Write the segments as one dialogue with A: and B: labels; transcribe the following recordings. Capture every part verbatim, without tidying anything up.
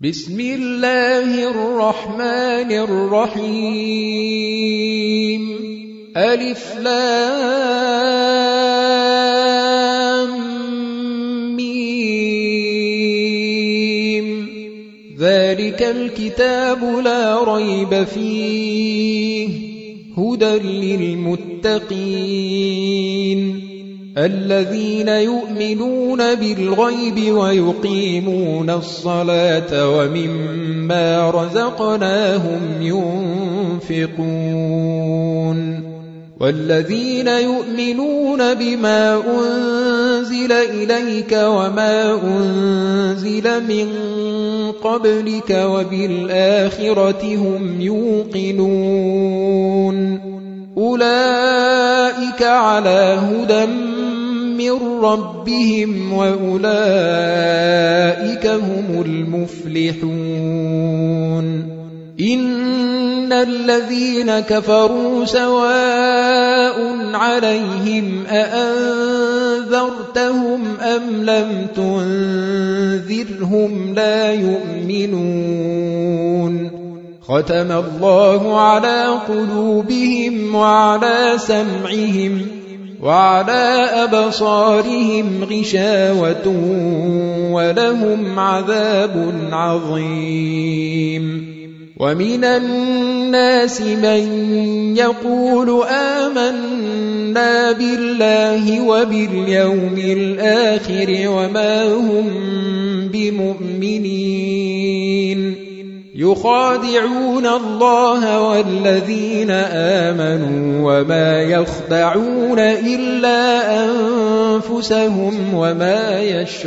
A: بسم الله الرحمن الرحيم ألف لام ميم ذلك الكتاب لا ريب فيه هدى للمتقين الذين يؤمنون بالغيب ويقيمون الصلاة ومما رزقناهم ينفقون والذين يؤمنون بما أنزل إليك وما أنزل من قبلك وبالآخرة هم يوقنون أولئك على هدى من ربهم وأولئك هم المفلحون إن الذين كفروا سواء عليهم أأنذرتهم أم لم تنذرهم لا يؤمنون ختم الله على قلوبهم وعلى سمعهم وعلى أبصارهم غشاوة ولهم عذاب عظيم ومن الناس من يقول آمنا بالله وباليوم الآخر وما هم بمؤمنين يخادعون الله والذين آمنوا وما يخدعون إلا أنفسهم وما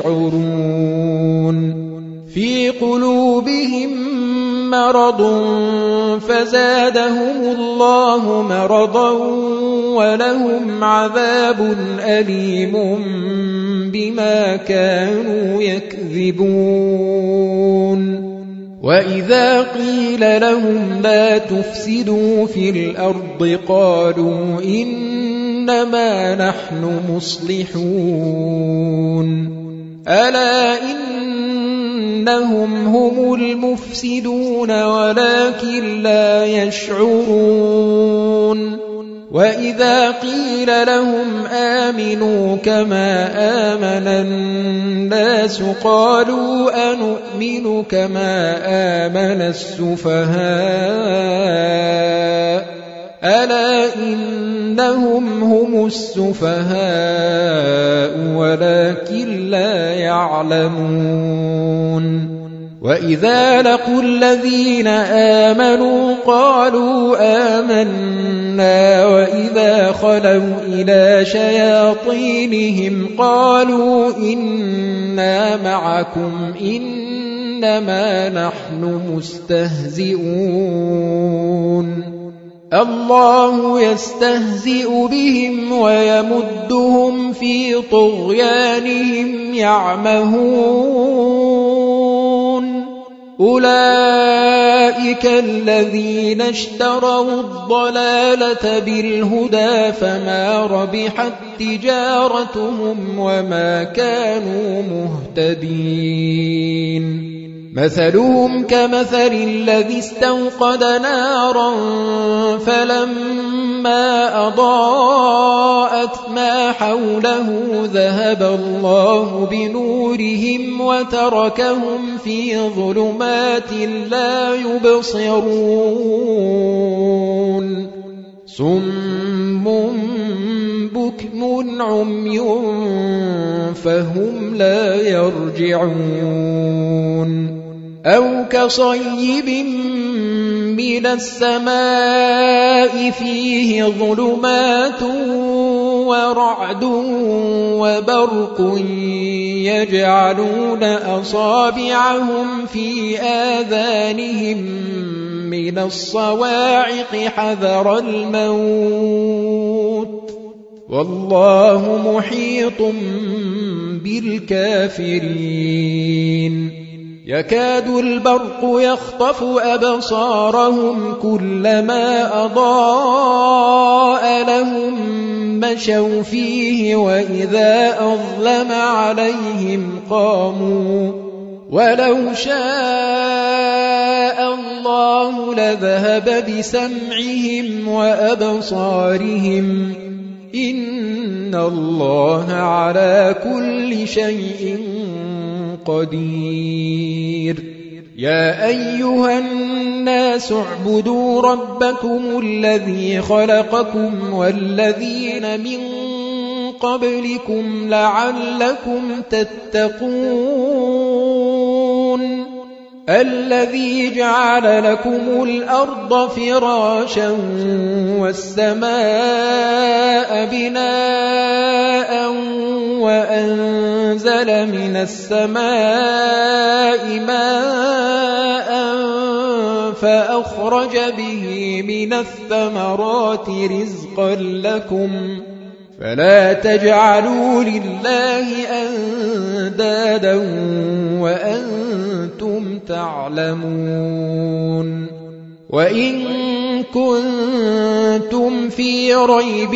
A: يشعرون في قلوبهم مرض فزادهم الله مرضا ولهم عذاب أليم بما كانوا يكذبون وإذا قيل لهم لا تفسدوا في الأرض قالوا إنما نحن مصلحون ألا إنهم هم المفسدون ولكن لا يشعرون وإذا قيل لهم آمنوا كما آمن الناس قالوا أنؤمن كما آمن السفهاء ألا إنهم هم السفهاء ولكن لا يعلمون وإذا لقوا الذين آمنوا قالوا آمنا وإذا خلوا إلى شياطينهم قالوا إنا معكم إنما نحن مستهزئون الله يستهزئ بهم ويمدهم في طغيانهم يعمهون أولئك الذين اشتروا الضلالة بالهدى فما ربحت تجارتهم وما كانوا مهتدين مثلهم كمثل الذي استوقد نارا فلما أضاءت ما حوله ذهب الله بنورهم وتركهم في ظلمات لا يبصرون صم بكم عمي فهم لا يرجعون أو كصيب من السماء فيه ظلمات ورعد وبرق يجعلون أصابعهم في آذانهم من الصواعق حذر الموت والله محيط بالكافرين يكاد البرق يخطف أبصارهم كلما أضاء لهم مشوا فيه وإذا أظلم عليهم قاموا ولو شاء الله لذهب بسمعهم وأبصارهم إن الله على كل شيء قدير يا أيها الناس اعبدوا ربكم الذي خلقكم والذين من قبلكم لعلكم تتقون الذي جعل لكم الأرض فراشا والسماء بناء وأنزل من السماء ماء فأخرج به من الثمرات رزقا لكم فلا تجعلوا لله أندادا وأنتم تعلمون وإن كنتم في ريب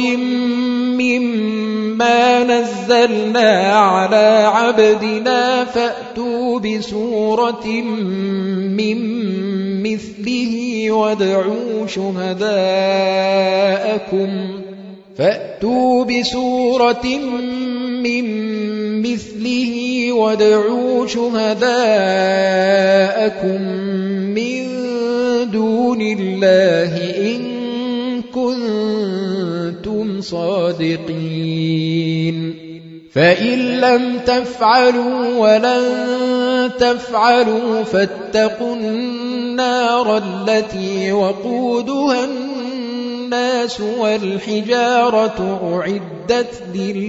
A: مما نزلنا على عبدنا فأتوا بسورة من مثله وادعوا شهداءكم فأتوا بسورة من مثله وادعوا شهداءكم من دون الله إن كنتم صادقين فإن لم تفعلوا ولن تفعلوا فاتقوا النار التي وقودها الناس والحجارة أعدت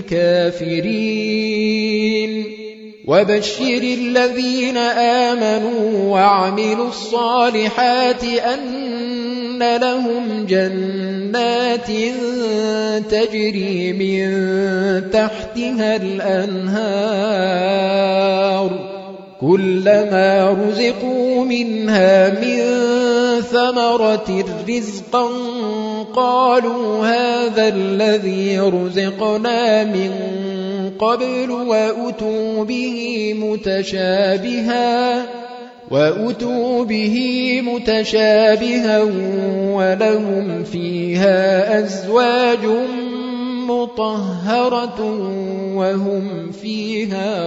A: للكافرين وبشر الذين آمنوا وعملوا الصالحات أن لهم جنات تجري من تحتها الأنهار كلما رزقوا منها من ثمرة رزقا قالوا هذا الذي رزقنا من قبل وأتوا به متشابها وأتوا به متشابها ولهم فيها أزواج مطهرة وهم فيها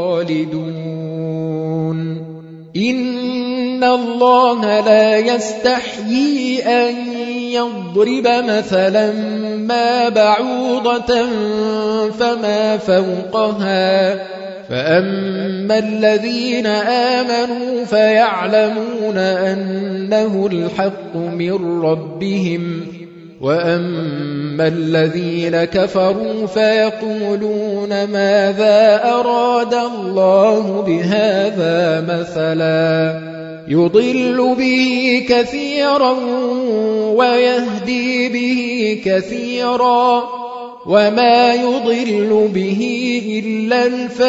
A: خالدون إن الله لا يستحيي أن يضرب مثلا ما بعوضة فما فوقها فأما الذين آمنوا فيعلمون أنه الحق من ربهم وأما الذين كفروا فيقولون ماذا أراد الله بهذا مثلا يضل به كثيرا ويهدي به كثيرا وما يضل به إلا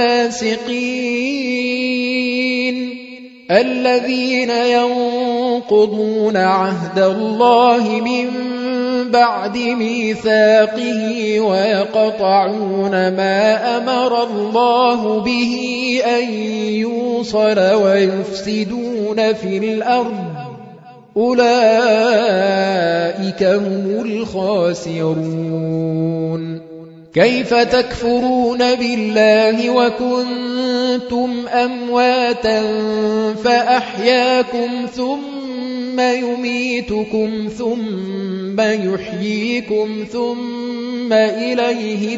A: الفاسقين الذين ينقضون عهد الله من بعد ميثاقه ويقطعون ما أمر الله به أن يوصل ويفسدون في الأرض أولئك هم الخاسرون كيف تكفرون بالله وكنتم أمواتا فأحياكم ثم يميتكم ثم يحييكم ثم إليه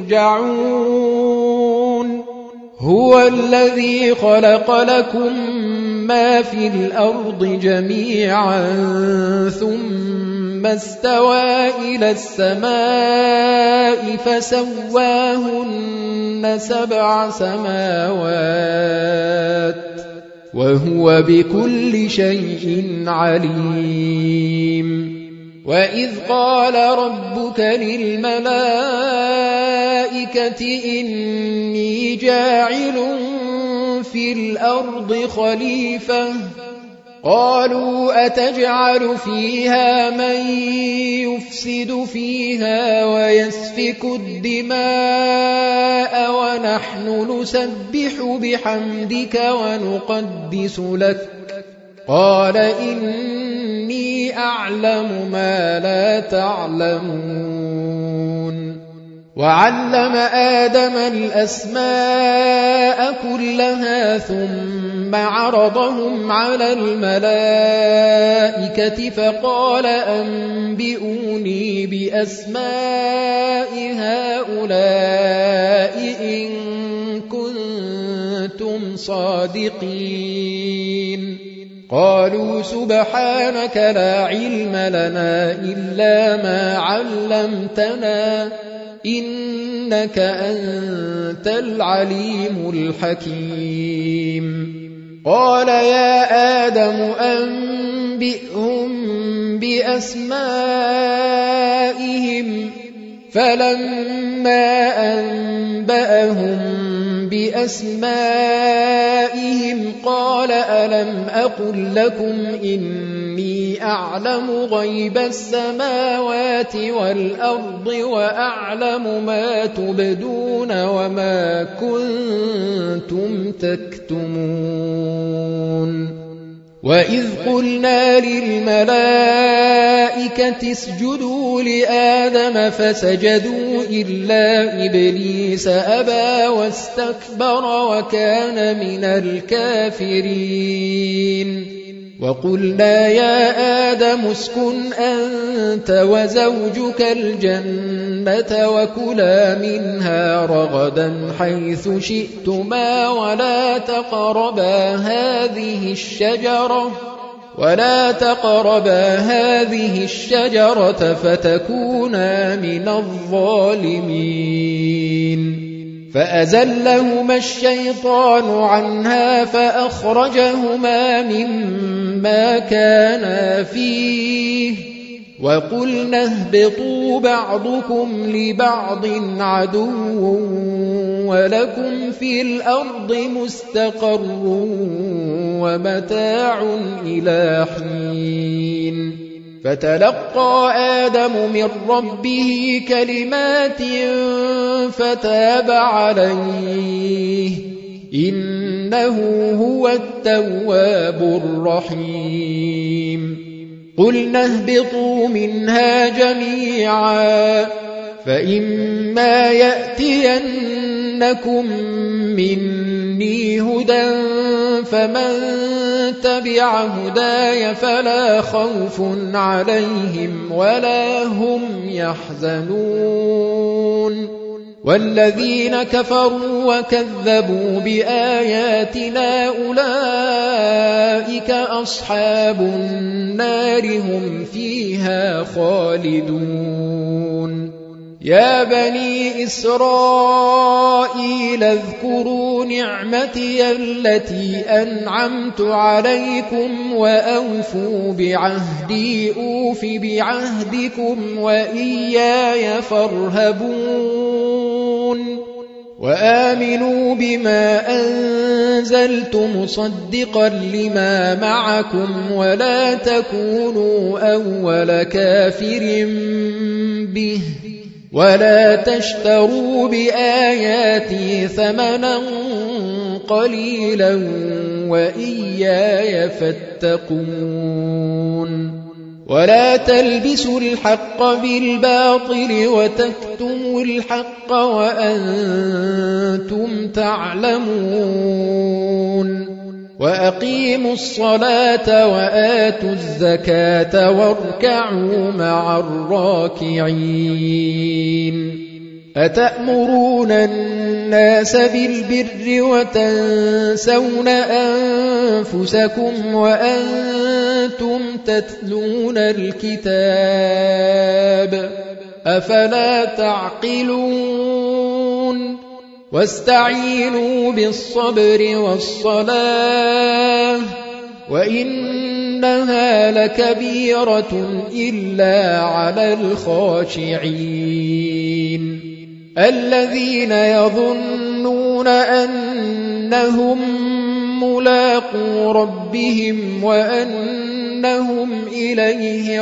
A: ترجعون هو الذي خلق لكم ما في الأرض جميعا ثم استوى إلى السماء فسواهن سبع سماوات وهو بكل شيء عليم وإذ قال ربك للملائكة إني جاعل في الأرض خليفة قالوا أتجعل فيها من يفسد فيها ويسفك الدماء ونحن نسبح بحمدك ونقدس لك قال إني أعلم ما لا تعلمون وعلم آدم الأسماء كلها ثم عرضهم على الملائكة فقال أنبئوني بأسماء هؤلاء إن كنتم صادقين قالوا سبحانك لا علم لنا إلا ما علمتنا إنك أنت العليم الحكيم قال يا آدم أنبئهم بأسمائهم فلما أنبأهم بأسمائهم قال ألم أقل لكم إني أعلم غيب السماوات والأرض وأعلم ما تبدون وما كنتم تكتمون وإذ قلنا للملائكة اسجدوا لآدم فسجدوا إلا إبليس أبى واستكبر وكان من الكافرين وقلنا يا آدم اسكن أنت وزوجك الجنة وكلا منها رغدا حيث شئتما ولا تقربا هذه الشجرة ولا تقربا هذه الشجرة فتكونا من الظالمين فأزلهما الشيطان عنها فأخرجهما مما كانا فيه وقلنا اهبطوا بعضكم لبعض عدو ولكم في الأرض مستقر ومتاع إلى حين فتلقى آدم من ربه كلمات فتاب عليه إنه هو التواب الرحيم قلنا اهبطوا منها جميعا فإما يأتينكم مني هدى فمن تبع هداي فلا خوف عليهم ولا هم يحزنون والذين كفروا وكذبوا بآياتنا أولئك أصحاب النار هم فيها خالدون يا بني إسرائيل اذكروا نعمتي التي أنعمت عليكم وأوفوا بعهدي أوف بعهدكم وإياي فارهبون وآمنوا بما أنزلت مصدقا لما معكم ولا تكونوا أول كافر به ولا تشتروا بآياتي ثمنا قليلا وإياي فاتقون ولا تلبسوا الحق بالباطل وتكتموا الحق وأنتم تعلمون وأقيموا الصلاة وآتوا الزكاة واركعوا مع الراكعين أتأمرون الناس بالبر وتنسون أنفسكم وأنتم تتلون الكتاب أفلا تعقلون واستعينوا بالصبر والصلاة وإنها لكبيرة إلا على الخاشعين الذين يظنون أنهم ملاقو ربهم وأنهم إليه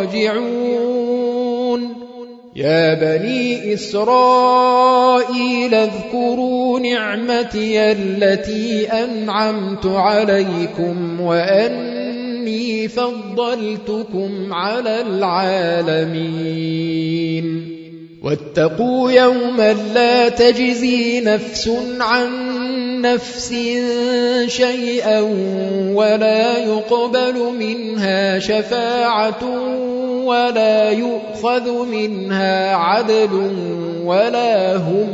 A: راجعون. يا بني إسرائيل اذكروا نعمتي التي أنعمت عليكم وأني فضلتكم على العالمين. واتقوا يوما لا تجزي نفس عن نفس شيئا ولا يقبل منها شفاعة ولا يؤخذ منها عدل ولا هم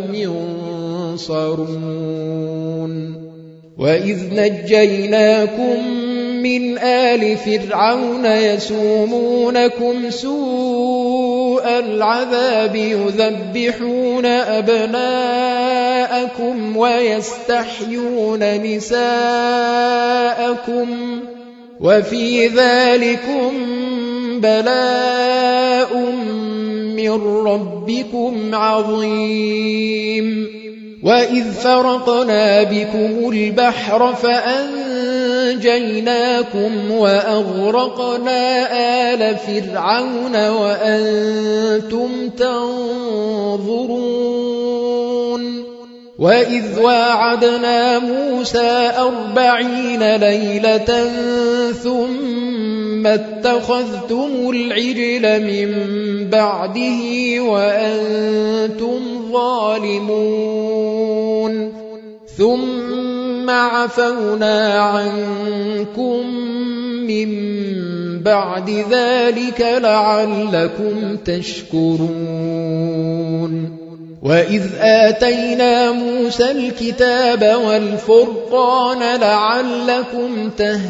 A: ينصرون. وإذ نجيناكم من آل فرعون يسومونكم سوء العذاب يذبحون أبناءكم ويستحيون نساءكم وفي ذلكم بلاء من ربكم عظيم. وإذ فرقنا بكم البحر فأنجيناكم وأغرقنا آل فرعون وأنتم تنظرون. وإذ واعدنا موسى أربعين ليلة ثم اتخذتم العجل من بعده وأنتم ظالمون ثم عفونا عنكم من بعد ذلك لعلكم تشكرون. وإذ آتينا موسى الكتاب والفرقان لعلكم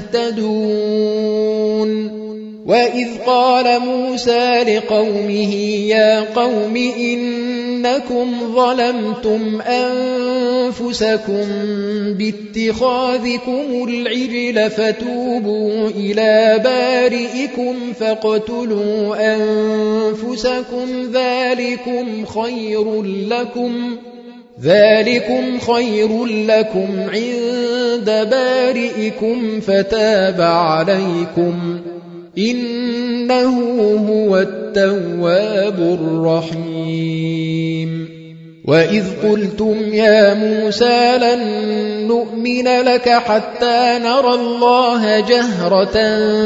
A: تهتدون. وإذ قال موسى لقومه يا قوم إنكم ظلمتم أنفسكم باتخاذكم العجل فتوبوا إلى بارئكم فاقتلوا أنفسكم ذلكم خير لكم ذلكم خير لكم عند بارئكم فتاب عليكم إنه هو التواب الرحيم. وإذ قلتم يا موسى لن نؤمن لك حتى نرى الله جهرة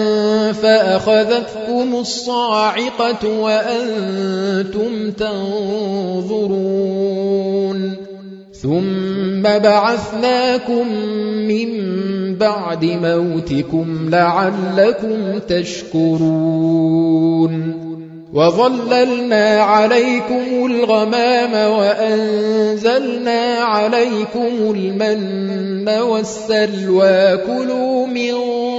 A: فأخذتكم الصاعقة وأنتم تنظرون ثم بعثناكم من بعد موتكم لعلكم تشكرون. وظللنا عليكم الغمام وأنزلنا عليكم المن والسلوى كلوا من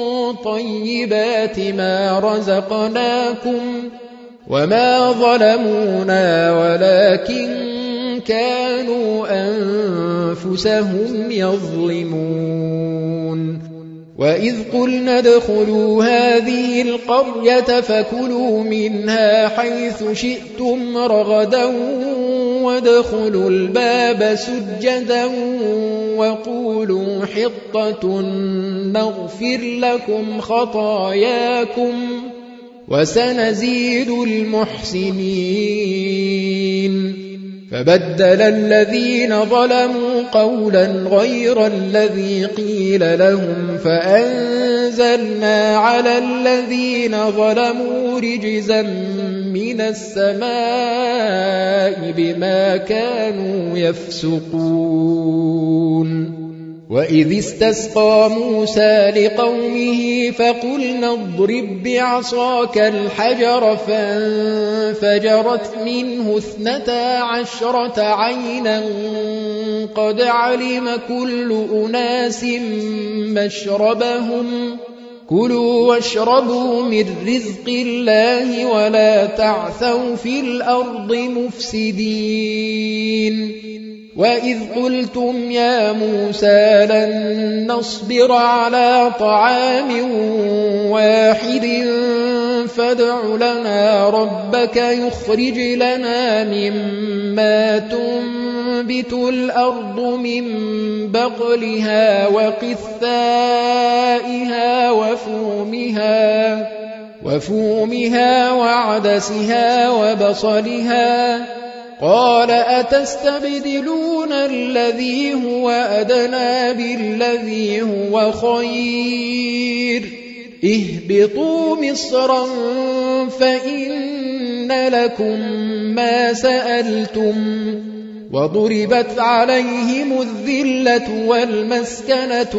A: طيبات ما رزقناكم وما ظلمونا ولكن كانوا أنفسهم يظلمون. وإذ قلنا ادخلوا هذه القرية فكلوا منها حيث شئتم رغدا وادخلوا الباب سجدا وقولوا حطة نغفر لكم خطاياكم وسنزيد المحسنين. فبدل الذين ظلموا قولا غير الذي قيل لهم فأنزلنا على الذين ظلموا رجزا من السماء بما كانوا يفسقون. وإذ استسقى موسى لقومه فقلنا اضرب بعصاك الحجر فانفجرت منه اثنتا عشرة عينا قد علم كل أناس مشربهم كلوا واشربوا من رزق الله ولا تعثوا في الأرض مفسدين. وإذ قلتم يا موسى لن نصبر على طعام واحد فادع لنا ربك يخرج لنا مما تنبت وتنبت الأرض من بقلها وقثائها وفومها وفومها وعدسها وبصلها قال أتستبدلون الذي هو أدنى بالذي هو خير اهبطوا مصرا فإن لكم ما سألتم وضربت عليهم الذلة والمسكنة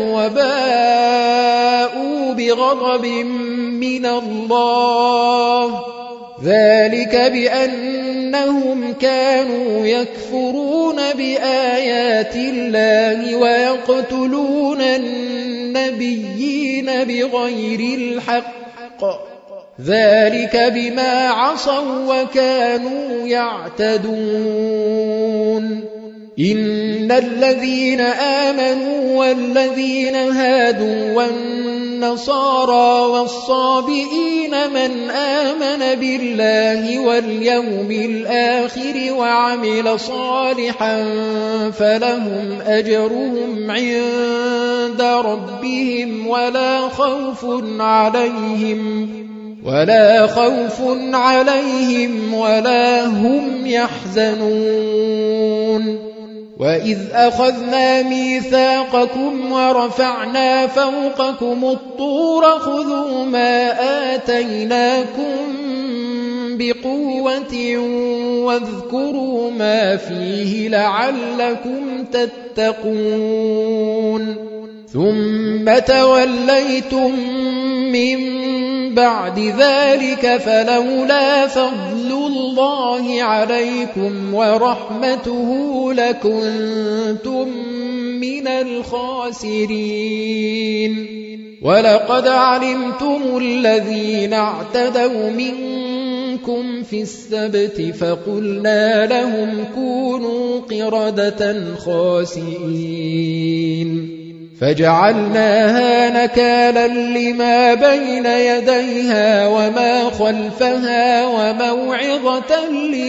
A: وباءوا بغضب من الله ذلك بأنهم كانوا يكفرون بآيات الله ويقتلون النبيين بغير الحق ذلك بما عصوا وكانوا يعتدون إن الذين آمنوا والذين هادوا والنصارى والصابئين من آمن بالله واليوم الآخر وعمل صالحا فلهم أجرهم عند ربهم ولا خوف عليهم ولا خوف عليهم ولا هم يحزنون وإذ أخذنا ميثاقكم ورفعنا فوقكم الطور خذوا ما آتيناكم بقوة واذكروا ما فيه لعلكم تتقون ثم توليتم من بعد ذلك فلولا فضل الله عليكم ورحمته لكنتم من الخاسرين ولقد علمتم الذين اعتدوا منكم في السبت فقلنا لهم كونوا قردة خاسئين فجعلناها نكالا لما بين يديها وما خلفها وموعظة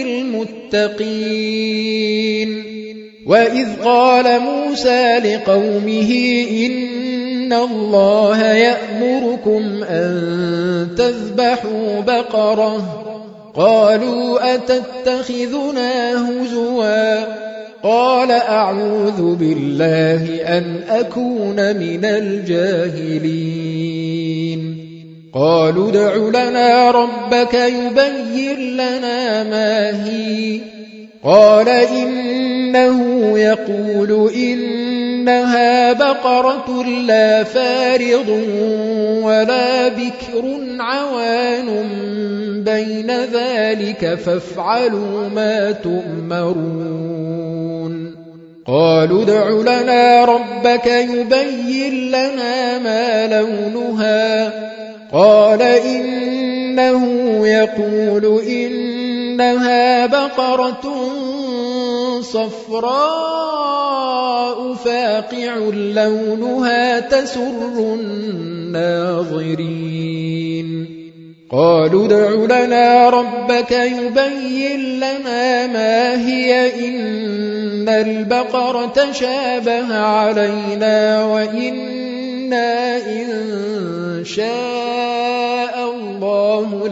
A: للمتقين وإذ قال موسى لقومه إن الله يأمركم أن تذبحوا بقرة قالوا أتتخذنا هزوا قال أعوذ بالله أن أكون من الجاهلين قالوا ادع لنا ربك يبين لنا ما هي قال إنه يقول إنها بقرة لا فارض ولا بكر عوان بين ذلك فافعلوا ما تؤمرون قالوا ادع لنا ربك يبين لنا ما لونها قال إنه يقول إنها بقرة صفراء فاقع لونها تسر الناظرين قالوا ادع لنا ربك يبين لنا ما هي إن البقرة شابه علينا وإنا إن شاء الله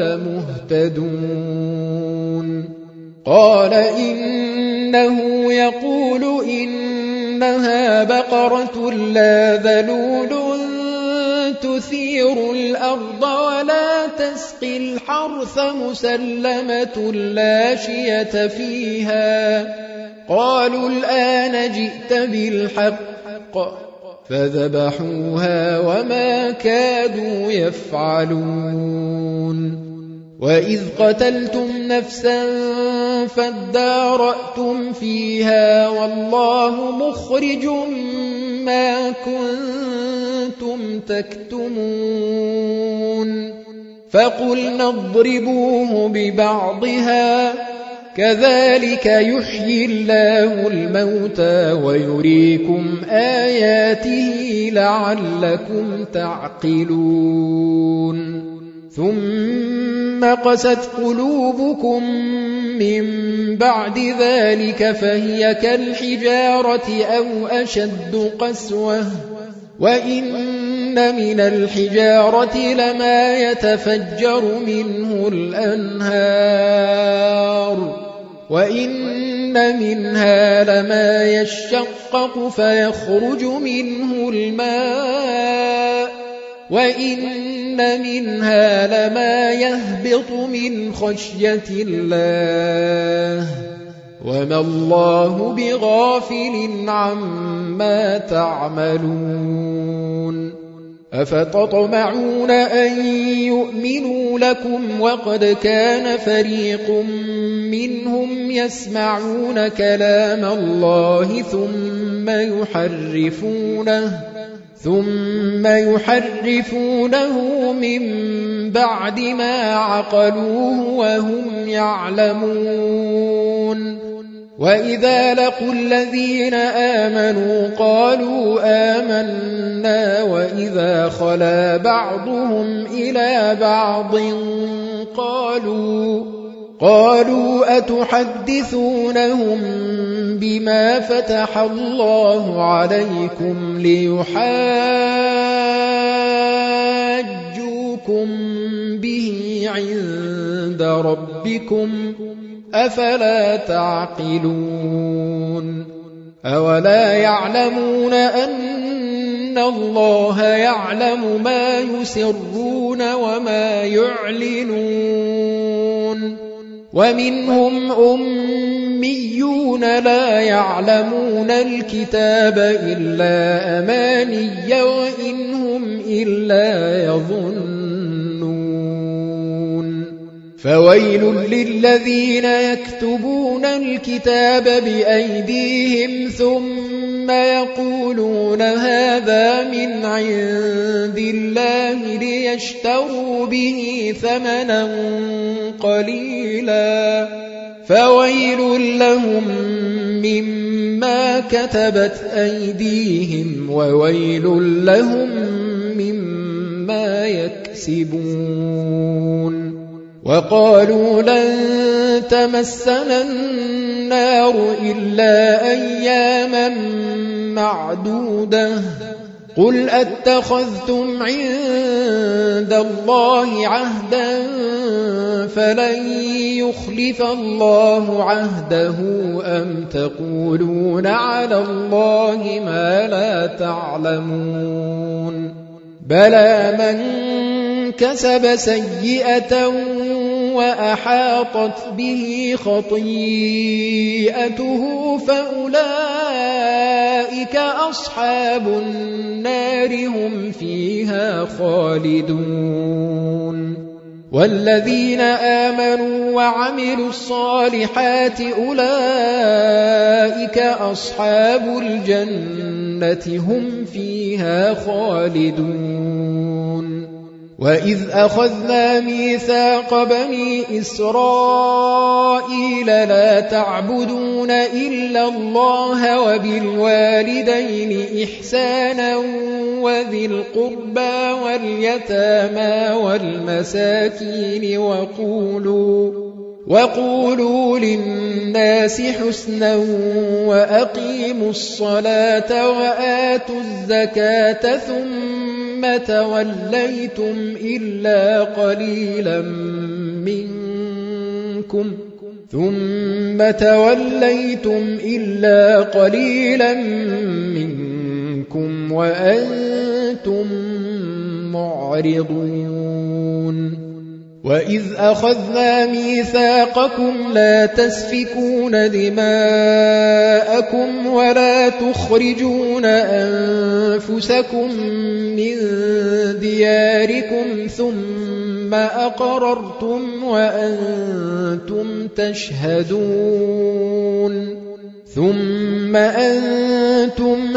A: لمهتدون قال إنه يقول إنها بقرة لا ذلول تثير الأرض ولا تسقي الحرث مسلمة لا شية فيها قالوا الآن جئت بالحق فذبحوها وما كادوا يفعلون وإذ قتلتم نفسا فادارأتم فيها والله مخرج ما كنتم تكتمون فقلنا اضربوه ببعضها كذلك يحيي الله الموتى ويريكم آياته لعلكم تعقلون ثم قست قلوبكم من بعد ذلك فهي كالحجارة أو أشد قسوة وإن من الحجارة لما يتفجر منه الأنهار وإن منها لما يشقق فيخرج منه الماء وإن منها لما يهبط من خشية الله وما الله بغافل عما تعملون أفتطمعون أن يؤمنوا لكم وقد كان فريق منهم يسمعون كلام الله ثم يحرفونه ثم يحرفونه من بعد ما عقلوه وهم يعلمون وإذا لقوا الذين آمنوا قالوا آمنا وإذا خلا بعضهم إلى بعض قالوا قالوا أتحدثونهم بما فتح الله عليكم ليحاجوكم به عند ربكم أفلا تعقلون أولا يعلمون أن الله يعلم ما يسرون وما يعلنون ومنهم أميون لا يعلمون الكتاب إلا أماني وإن هم إلا يظنون فويل للذين يكتبون الكتاب بأيديهم ثم يقولون هذا من عند الله ليشتروا به ثمنا قليلا فويل لهم مما كتبت أيديهم وويل لهم مما يكسبون وقالوا لن تمسنا النار إلا أياما معدودة قل أتخذتم عند الله عهدا فلن يخلف الله عهده أم تقولون على الله ما لا تعلمون بلى من كسب سيئة وأحاطت به خطيئته فأولئك أصحاب النار هم فيها خالدون والذين آمنوا وعملوا الصالحات أولئك أصحاب الجنة هم فيها خالدون وإذ أخذنا ميثاق بني إسرائيل لا تعبدون إلا الله وبالوالدين إحسانا وذي القربى واليتامى والمساكين وقولوا وقولوا للناس حسنا وأقيموا الصلاة وآتوا الزكاة ثم توليتم إلا قليلا منكم ثم توليتم إلا قليلا منكم وأنتم معرضون وإذ أخذنا ميثاقكم لا تسفكون دماءكم ولا تخرجون أنفسكم من دياركم ثم أقررتم وأنتم تشهدون ثم أنتم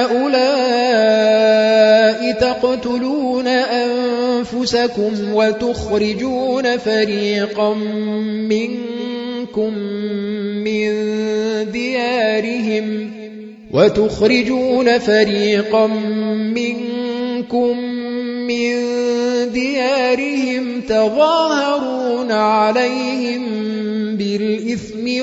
A: هؤلاء تقتلون أنفسكم وتخرجون فريقا منكم من ديارهم وتخرجون فريقا منكم من ديارهم تظاهرون عليهم بالإثم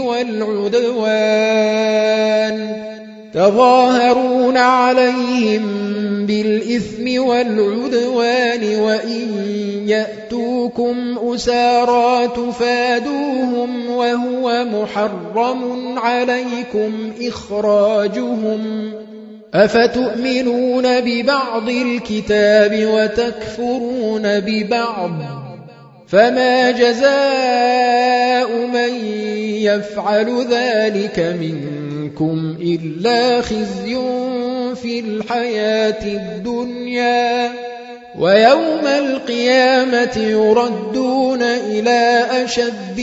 A: والعدوان تظاهرون عليهم بالإثم والعدوان وإن يأتوكم أسارى تفادوهم وهو محرم عليكم إخراجهم أفتؤمنون ببعض الكتاب وتكفرون ببعض فما جزاء من يفعل ذلك منكم إلا خزي في الحياة الدنيا ويوم القيامة يردون إلى أشد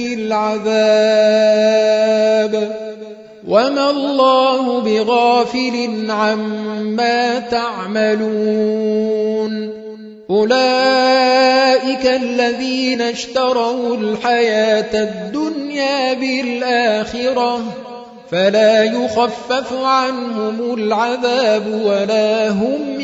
A: العذاب وما الله بغافل عما تعملون أولئك الذين اشتروا الحياة الدنيا بالآخرة فلا يخفف عنهم العذاب ولا هم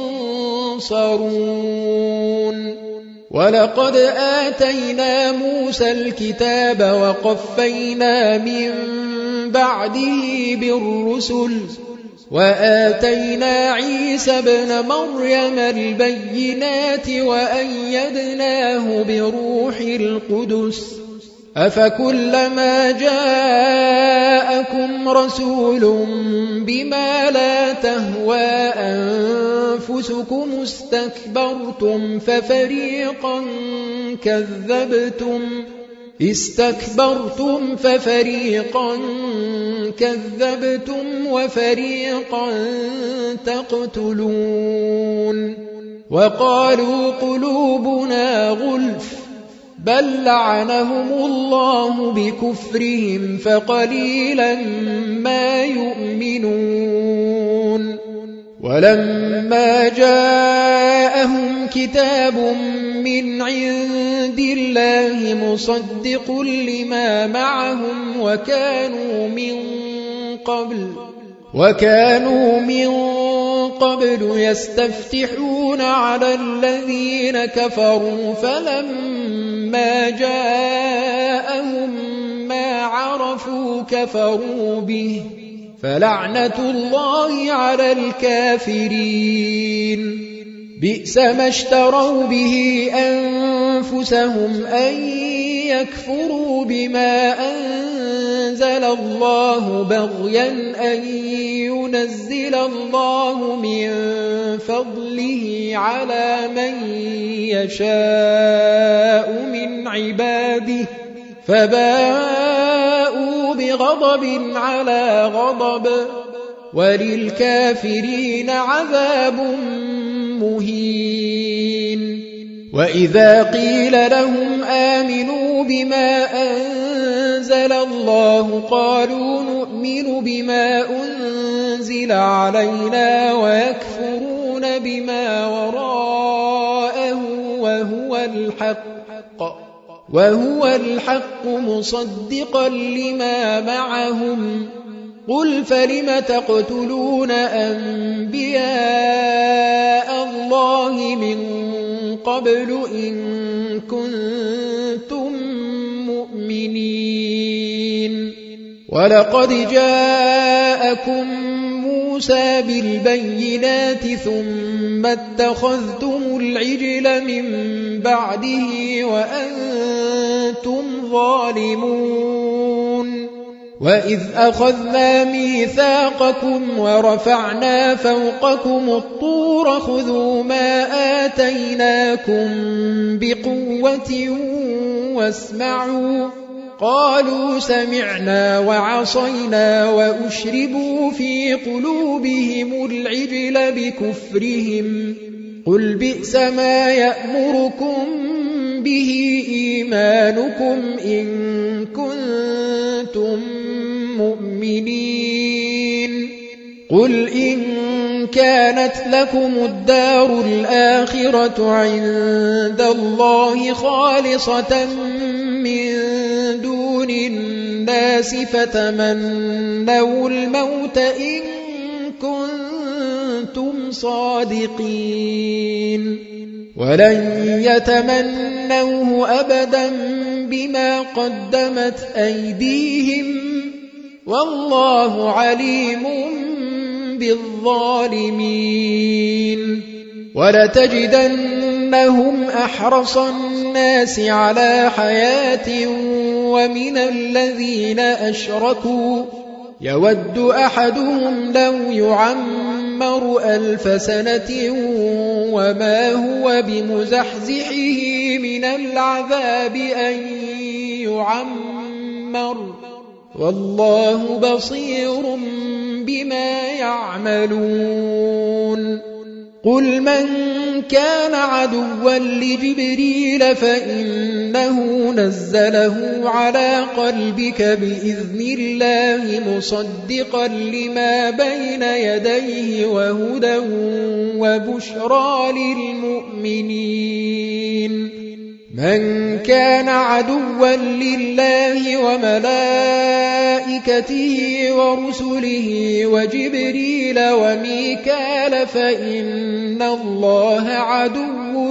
A: ينصرون ولقد آتينا موسى الكتاب وقفينا من بعده بالرسل وآتينا عيسى ابن مريم البينات وأيدناه بروح القدس أفكلما جاءكم رسول بما لا تهوى أنفسكم استكبرتم ففريقا كذبتم استكبرتم ففريقا كذبتم وفريقا تقتلون وقالوا قلوبنا غلف بل لعنهم الله بكفرهم فقليلا ما يؤمنون ولما جاءهم كتاب من عند الله مصدق لما معهم وكانوا من قبل وكانوا من قبل يستفتحون على الذين كفروا فلما جاءهم ما عرفوا كفروا به فلعنة الله على الكافرين بئس ما اشتروا به أنفسهم أن يكفروا بما أنزل الله بغيا أن ينزل الله من فضله على من يشاء من عباده فباءوا بغضب على غضب وللكافرين عذاب مهين وإذا قيل لهم آمنوا بما أنزل الله قالوا نؤمن بما أنزل علينا ويكفرون بما وراءه وهو الحق وهو الحق مصدقا لما معهم قل فلم تقتلون أنبياء الله من قبل إن كنتم مؤمنين ولقد جاءكم موسى بالبينات ثم اتخذتم العجل من بعده وأنتم ظالمون وإذ أخذنا ميثاقكم ورفعنا فوقكم الطور خذوا ما آتيناكم بقوة واسمعوا قالوا سمعنا وعصينا وأشربوا في قلوبهم العجل بكفرهم قل بئس ما يأمركم به إيمانكم إن كنتم مؤمنين قل إن كانت لكم الدار الآخرة عند الله خالصة من دون الناس فتمنوا الموت إن كنتم صادقين ولن يتمنوه أبدا بما قدمت أيديهم والله عليم بالظالمين ولتجدنهم أحرص الناس على حياة ومن الذين أشركوا يود أحدهم لو يعمر ألف سنة وما هو بمزحزحه من العذاب أن يعمر والله بصير بما يعملون قل من كان عدوا لجبريل فإنه نزله على قلبك بإذن الله مصدقا لما بين يديه وهدى وبشرى للمؤمنين من كان عدوا لله وملائكته ورسله وجبريل وميكال فإن الله عدو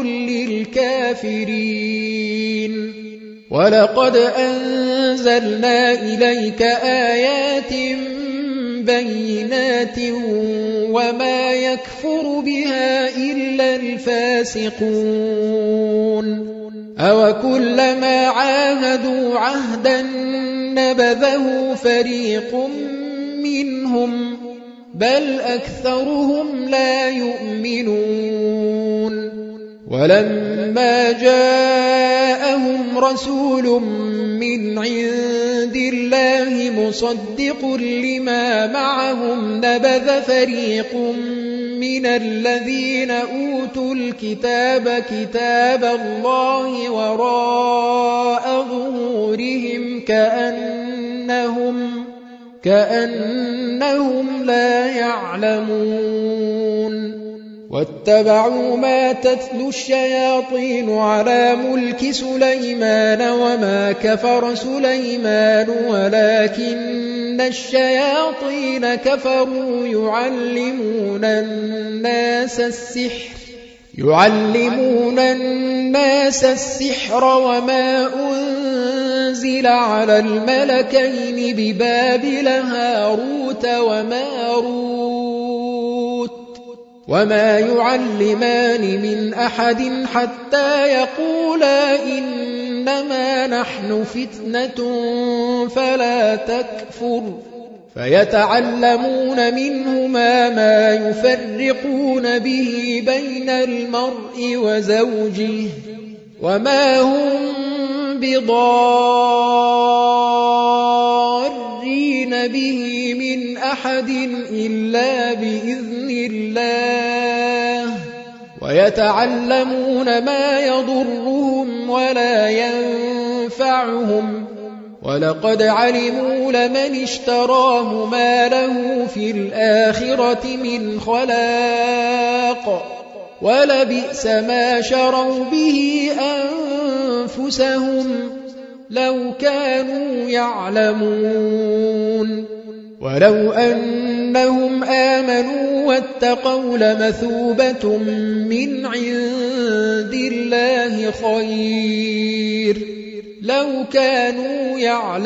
A: للكافرين ولقد أنزلنا إليك آيات بينات وما يكفر بها إلا الفاسقون أوكلما عاهدوا عهدا نبذه فريق منهم بل أكثرهم لا يؤمنون ولما جاءهم رسول من عند الله مصدق لما معهم نبذ فريق من الذين أوتوا الكتاب كتاب الله وراء ظهورهم كأنهم كأنهم لا يعلمون واتبعوا ما تتلو الشياطين على ملك سليمان وما كفر سليمان ولكن الشياطين كفروا يعلمون الناس السحر يعلمون الناس السحر وما أنزل على الملكين ببابل هاروت وماروت وما يعلمان من أحد حتى يقولا إنما نحن فتنة فلا تكفر فيتعلمون منهما ما يفرقون به بين المرء وزوجه وما هم بضارين به من أحد إلا بإذن الله ويتعلمون ما يضرهم ولا ينفعهم ولقد علموا لمن اشتراه ما له في الآخرة من خلاق ولبئس ما شروا به أنفسهم لو كانوا يعلمون ولو أنهم آمنوا واتقوا لمثوبة من عند الله خير لو كانوا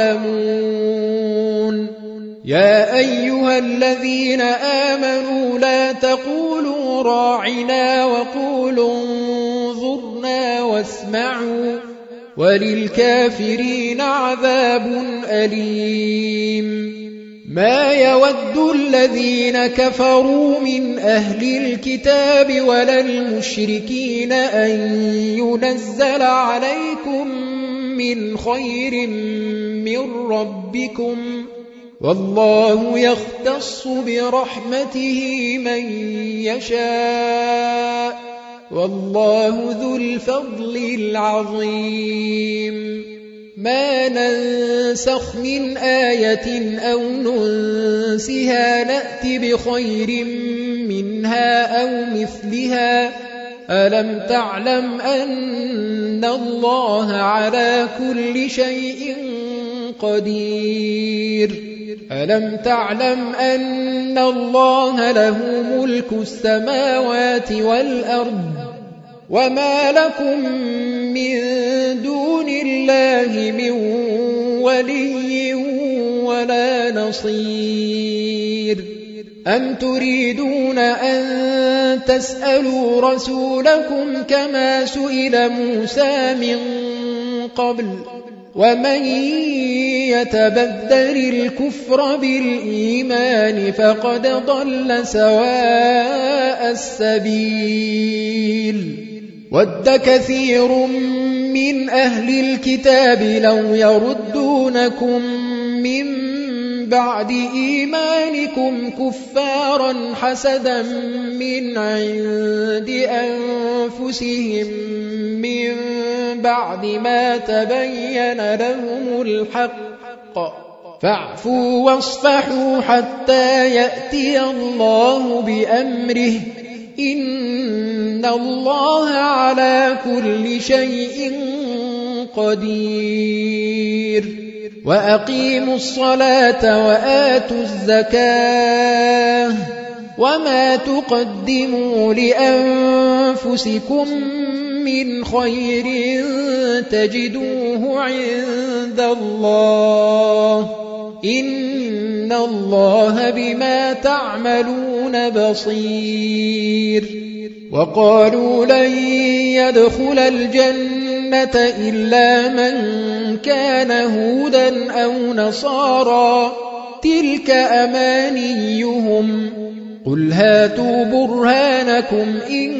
A: يعلمون يا أيها الذين آمنوا لا تقولوا راعنا وقولوا انظرنا واسمعوا وللكافرين عذاب أليم ما يود الذين كفروا من أهل الكتاب ولا المشركين أن ينزل عليكم من خير من ربكم والله يختص برحمته من يشاء والله ذو الفضل العظيم ما ننسخ من آية أو ننسها نأت بخير منها أو مثلها ألم تعلم أن الله على كل شيء قدير ألم تعلم أن الله له ملك السماوات والأرض وما لكم من دون الله من ولي ولا نصير أم تريدون أن تسألوا رسولكم كما سئل موسى من قبل ومن يتبدل الكفر بالإيمان فقد ضل سواء السبيل ود كثير من أهل الكتاب لو يردونكم من بعد إيمانكم كفارا حسدا من عند أنفسهم من بعد ما تبين لهم الحق فاعفوا واصفحوا حتى يأتي الله بأمره إن الله على كل شيء قدير وأقيموا الصلاة وآتوا الزكاة وما تقدموا لأنفسكم من خير تجدوه عند الله إن الله بما تعملون بصير وقالوا لن يدخل الجنة إلا من كان هودا أو نصارى تلك أمانيهم قل هاتوا برهانكم إن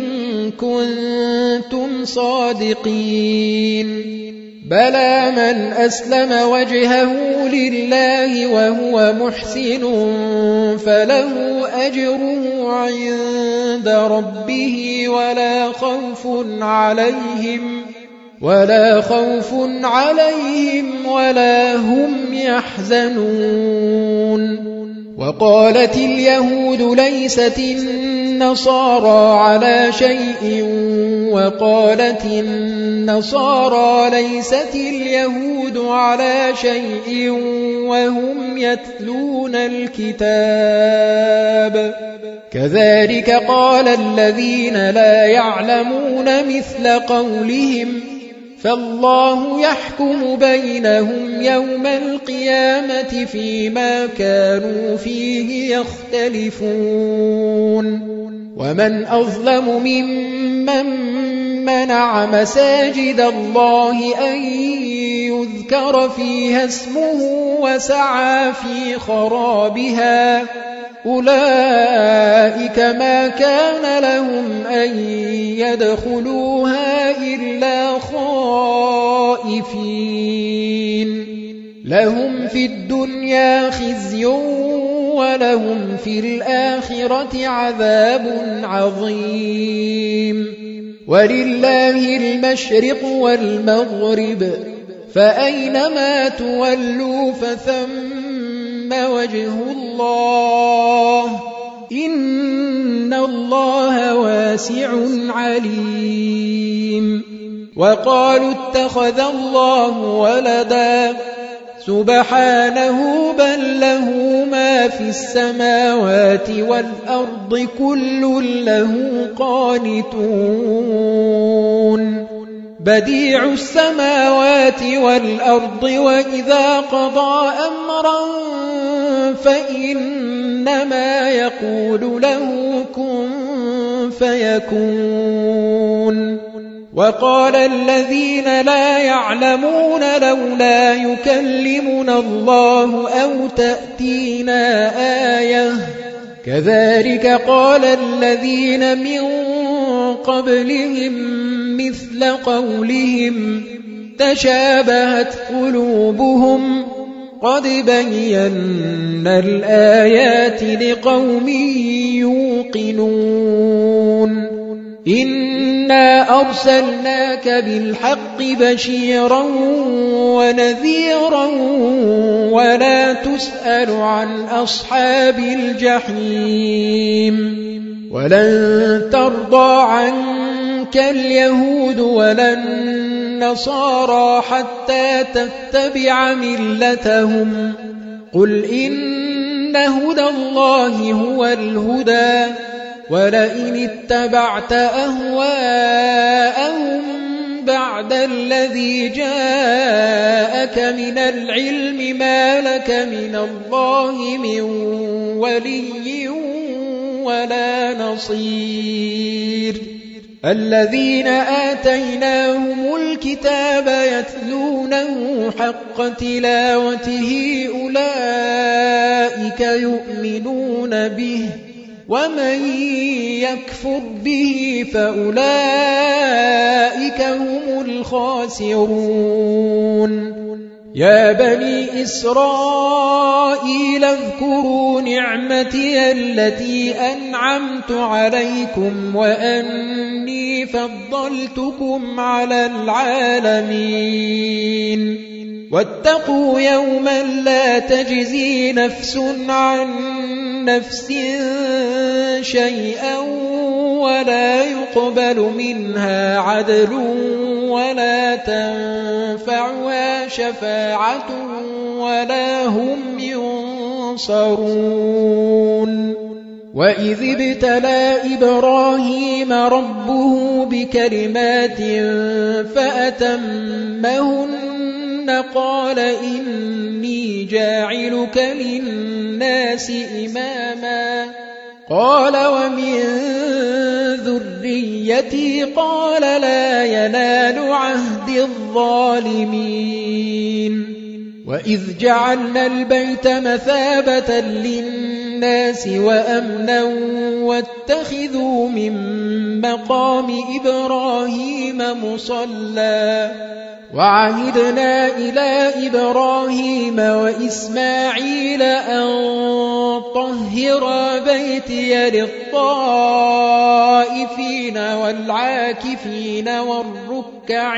A: كنتم صادقين بلى من أسلم وجهه لله وهو محسن فله أجره عند ربه ولا خوف عليهم ولا خوف عليهم ولا هم يحزنون وقالت اليهود ليست النصارى على شيء وقالت النصارى ليست اليهود على شيء وهم يتلون الكتاب كذلك قال الذين لا يعلمون مثل قولهم فالله يحكم بينهم يوم القيامة فيما كانوا فيه يختلفون ومن أظلم ممن منع مساجد الله أن يذكر فيها اسمه وسعى في خرابها أولئك ما كان لهم أن يدخلوها إلا خائفين لهم في الدنيا خزي ولهم في الآخرة عذاب عظيم ولله المشرق والمغرب فأينما تولوا فثم وجه الله إن الله واسع عليم وقالوا اتخذ الله ولدا سبحانه بل له ما في السماوات والأرض كل له قانتون بديع السماوات والأرض وإذا قضى أمرا فإنما يقول له كن فيكون وقال الذين لا يعلمون لولا يكلمنا الله أو تأتينا آية كذلك قال الذين من قبلهم مثل قولهم تشابهت قلوبهم قد بينا الآيات لقوم يوقنون إنا أرسلناك بالحق بشيرا ونذيرا ولا تسأل عن أصحاب الجحيم ولن ترضى عنك اليهود ولا النصارى حتى تتبع ملتهم قل إن هدى الله هو الهدى ولئن اتبعت أهواءهم بعد الذي جاءك من العلم ما لك من الله من ولي ولا نصير الذين آتيناهم الكتاب يتلونه حق تلاوته أولئك يؤمنون به ومن يكفر به فأولئك هم الخاسرون يا بني إسرائيل اذكروا نعمتي التي أنعمت عليكم وأني فضلتكم على العالمين واتقوا يوما لا تجزي نفس عن نفس شيئا ولا يقبل منها عدل ولا تنفعها شفاعة ولا هم ينصرون وإذ ابتلى إبراهيم ربه بكلمات فأتمهن قال إني جاعلك للناس إماما قال ومن ذريتي قال لا ينال عهد الظالمين وإذ جعلنا البيت مثابة للناس وأمنا واتخذوا من مقام إبراهيم مصلى وعهدنا إلى إبراهيم وإسماعيل أن طهر بيتي للطائفين والعاكفين والركع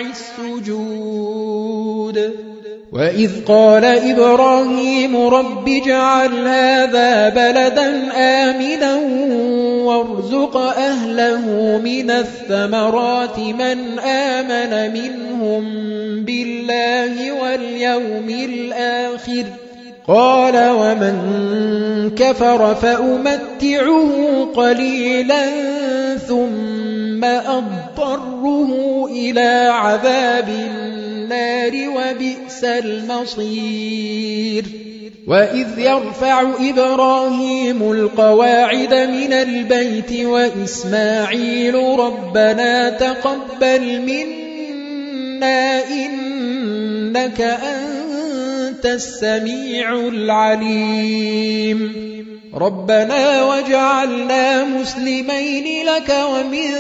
A: السجود وإذ قال إبراهيم رب اجعل هذا بلدا آمنا وارزق أهله من الثمرات من آمن منهم بالله واليوم الآخر قال ومن كفر فأمتعه قليلا ثم أضطره إلى عذاب النار وبئس المصير وإذ يرفع إبراهيم القواعد من البيت وإسماعيل ربنا تقبل منا إنك أنت السميع العليم ربنا واجعلنا مسلمين لك ومن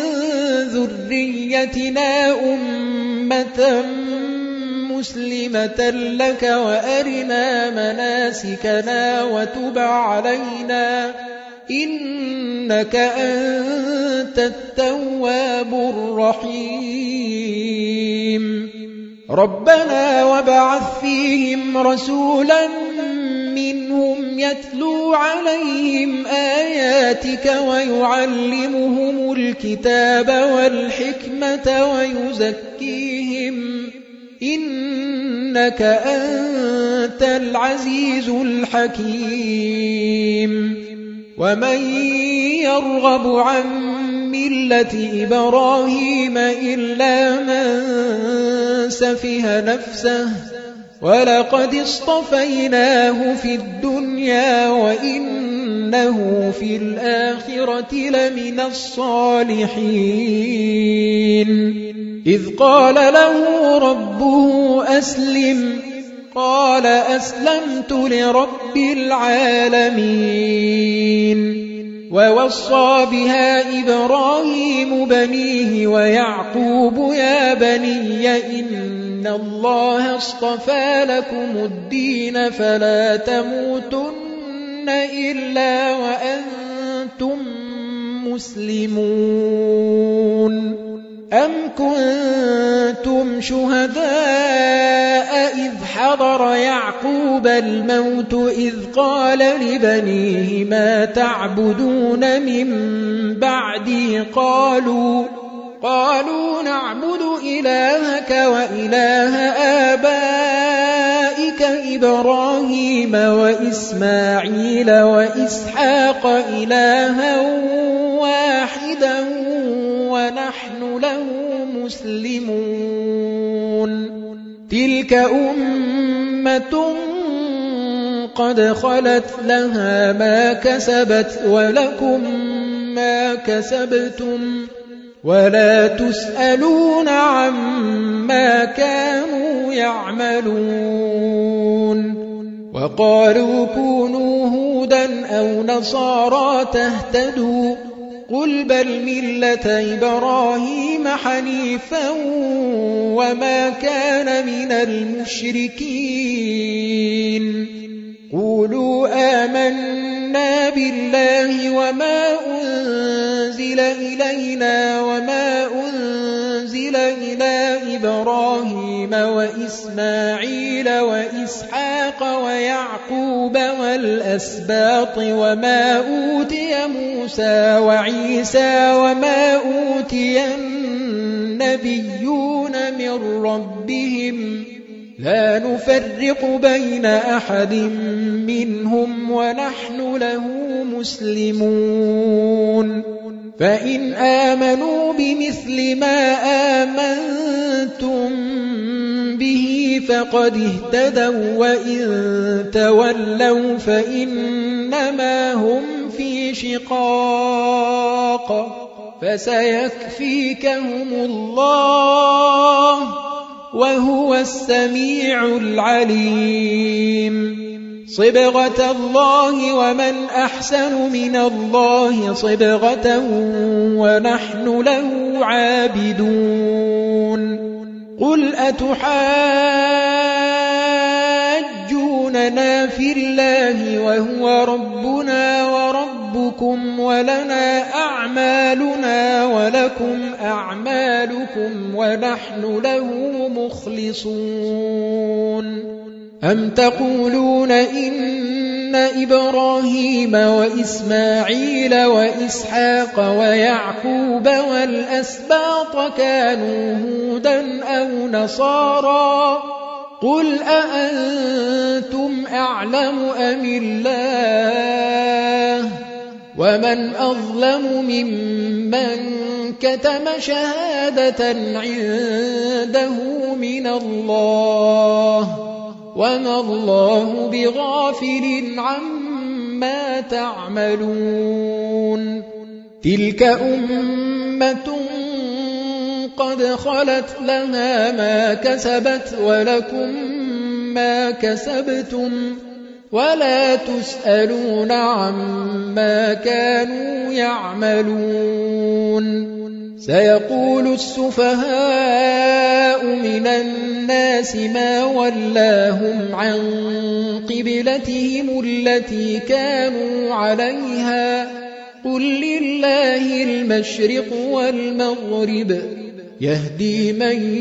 A: ذريتنا أمة مسلمة لك وأرنا مناسكنا وتب علينا إنك أنت التواب الرحيم ربنا وابعث فيهم رسولا منهم يتلو عليهم آياتك ويعلمهم الكتاب والحكمة ويزكيهم إنك أنت العزيز الحكيم ومن يرغب عن ملة إبراهيم إلا من سفه نفسه ولقد اصطفيناه في الدنيا وإنه في الآخرة لمن الصالحين إذ قال له ربه أسلم قال أسلمت لرب العالمين ووصى بها إبراهيم بنيه ويعقوب يا بني إن الله اصطفى لكم الدين فلا تموتن إلا وأنتم مسلمون أم كنتم شهداء إذ حضر يعقوب الموت إذ قال لبنيه ما تعبدون من بعدي قالوا قالوا نعبد إلهك وإله آبائك إبراهيم وإسماعيل وإسحاق إلها واحدا عابدا ونحن له مسلمون تلك أمة قد خلت لها ما كسبت ولكم ما كسبتم ولا تسألون عما كانوا يعملون وقالوا كونوا هودا أو نصارى تهتدوا قل بل ملة إبراهيم حنيفا وما كان من المشركين قولوا آمنا بالله وما أنزل إلينا وما أنزل إلى إبراهيم وإسماعيل وإسحاق ويعقوب والأسباط وما أوتي موسى وعيسى وما أوتي النبيون من ربهم لا نفرق بين أحد منهم ونحن له مسلمون فإن آمنوا بمثل ما آمنتم به فقد اهتدوا وإن تولوا فإنما هم في شقاق فسيكفيكهم الله وهو السميع العليم صبغة الله ومن أحسن من الله صبغة ونحن له عابدون قل أتحاجوننا في الله وهو ربنا وربكم ولنا أعمالنا ولكم أعمالكم ونحن له مخلصون أم تقولون إن إبراهيم وإسماعيل وإسحاق ويعقوب والأسباط كانوا هودا أو نصارى قل أأنتم أعلم أم الله ومن أظلم ممن كتم شهادة عنده من الله وما الله بغافل عما تعملون تلك أمة قد خلت لها ما كسبت ولكم ما كسبتم ولا تسألون عما كانوا يعملون سيقول السفهاء من الناس ما ولاهم عن قبلتهم التي كانوا عليها قل لله المشرق والمغرب يهدي من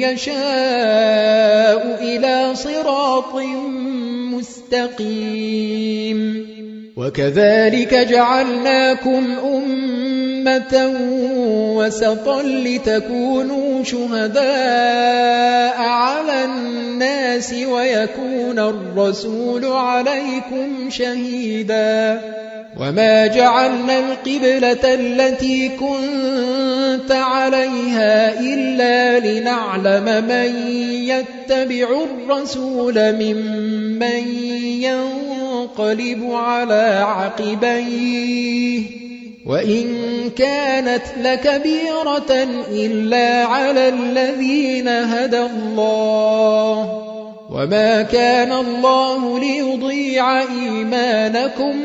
A: يشاء إلى صراط مستقيم وكذلك جعلناكم أمة وسطا لتكونوا شهداء على الناس ويكون الرسول عليكم شهيدا وما جعلنا القبلة التي كنت عليها إلا لنعلم من يتبع الرسول ممن ينقلب على عقبيه وإن كانت لكبيرة إلا على الذين هدى الله وما كان الله ليضيع إيمانكم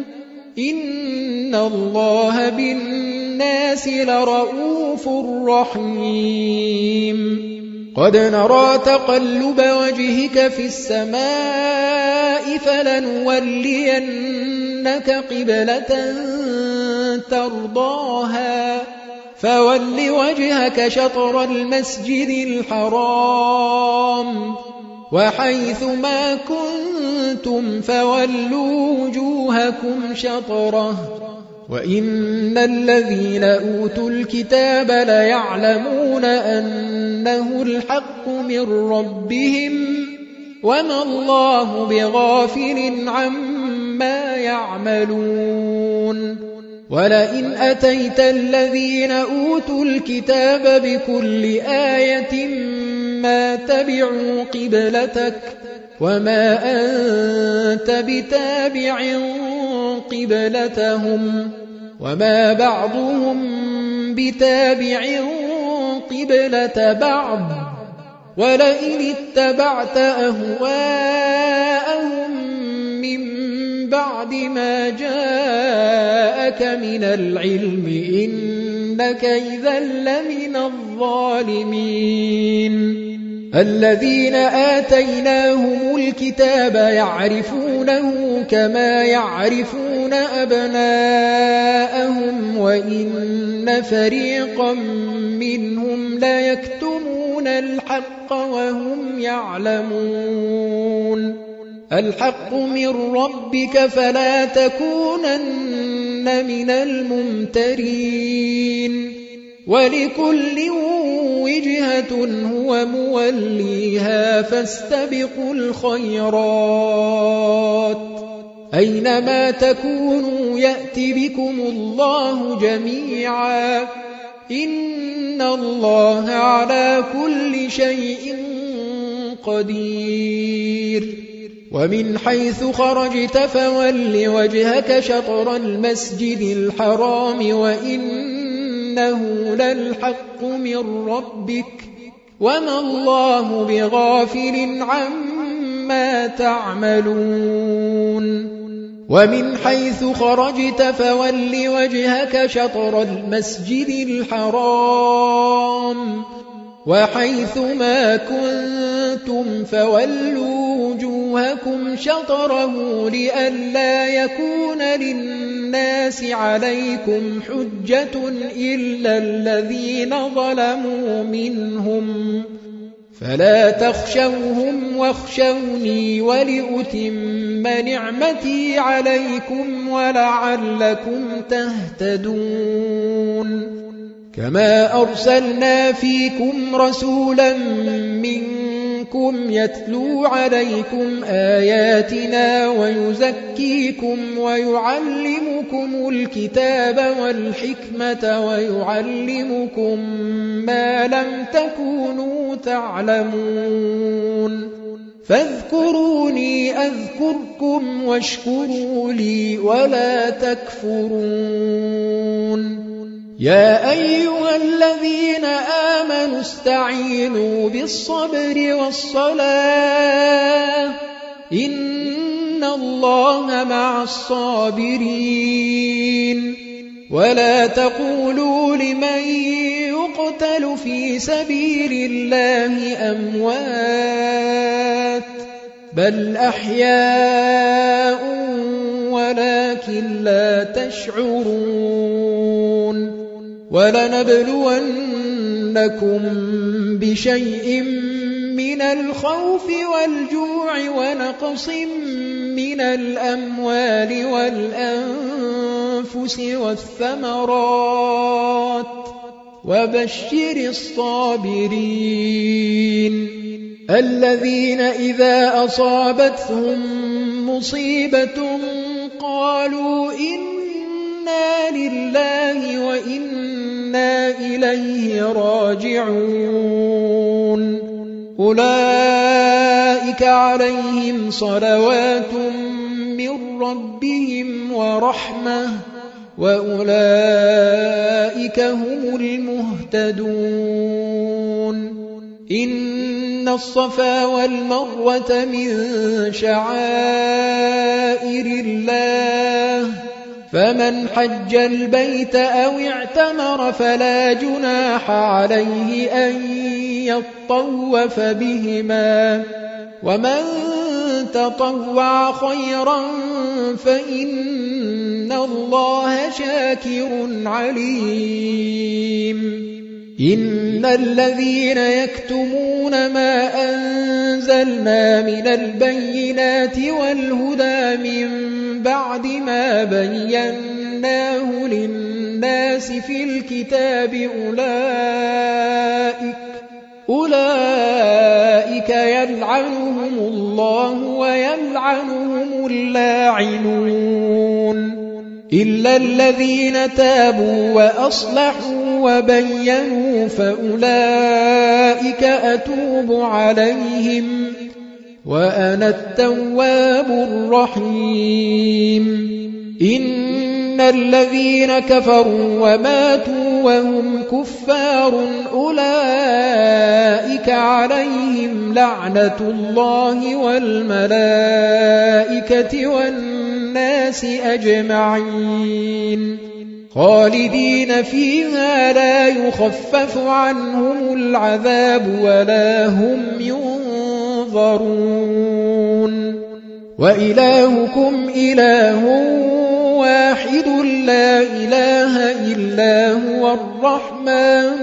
A: إن الله بالناس لرؤوف رحيم قد نرى تقلب وجهك في السماء فلنولينك قبلة ترضاها فول وجهك شطر المسجد الحرام وحيث ما كنتم فولوا وجوهكم شطره وإن الذين أوتوا الكتاب ليعلمون أنه الحق من ربهم وما الله بغافل عما يعملون ولئن أتيت الذين أوتوا الكتاب بكل آية ما تبعوا قبلتك وما أنت بتابع قبلتهم وما بعضهم بتابع قبلة بعض ولئن اتبعت أهواءهم من بعد ما جاءك من العلم إنك إذا لمن الظالمين الذين آتيناهم الكتاب يعرفونه كما يعرفون أبناءهم وإن فريقا منهم ليكتمون الحق وهم يعلمون الحق من ربك فلا تكونن من الممترين ولكل وجهة هو موليها فاستبقوا الخيرات أينما تكونوا يأت بكم الله جميعا إن الله على كل شيء قدير ومن حيث خرجت فول وجهك شطر المسجد الحرام وإنه للحق من ربك وما الله بغافل عما تعملون ومن حيث خرجت فول وجهك شطر المسجد الحرام وحيث ما كنتم فولوا وجوهكم شطره لئلا يكون للناس عليكم حجة إلا الذين ظلموا منهم فلا تخشوهم واخشوني ولأتم نعمتي عليكم ولعلكم تهتدون كما أرسلنا فيكم رسولا منكم يتلو عليكم آياتنا ويزكيكم ويعلمكم الكتاب والحكمة ويعلمكم ما لم تكونوا تعلمون فاذكروني أذكركم واشكروا لي ولا تكفرون يا أيها الذين آمنوا استعينوا بالصبر والصلاة إن الله مع الصابرين ولا تقولوا لمن يقتل في سبيل الله أموات بل أحياء ولكن لا تشعرون ولنبلونكم بشيء من الخوف والجوع ونقص من الأموال والأنفس والثمرات وبشر الصابرين الذين إذا أصابتهم مصيبة قالوا إنا لله وإنا إليه راجعون أولئك عليهم صلوات من ربهم ورحمة وأولئك هم المهتدون إن الصفا والمروة من شعائر الله فمن حج البيت أو اعتمر فلا جناح عليه أن يطوف بهما ومن تطوع خيرا فإن الله شاكر عليم إن الذين يكتمون ما أنزلنا من البينات والهدى من بعد ما بيناه للناس في الكتاب أولئك أولئك يلعنهم الله ويلعنهم اللاعنون إلا الذين تابوا وأصلحوا وبينوا فأولئك أتوب عليهم وأنا التواب الرحيم. إن الذين كفروا وماتوا وهم كفار أولئك عليهم لعنة الله والملائكة والناس أجمعين خالدين فيها لا يخفف عنهم العذاب ولا هم ينظرون. وإلهكم إله واحد لا إله إلا هو الرحمن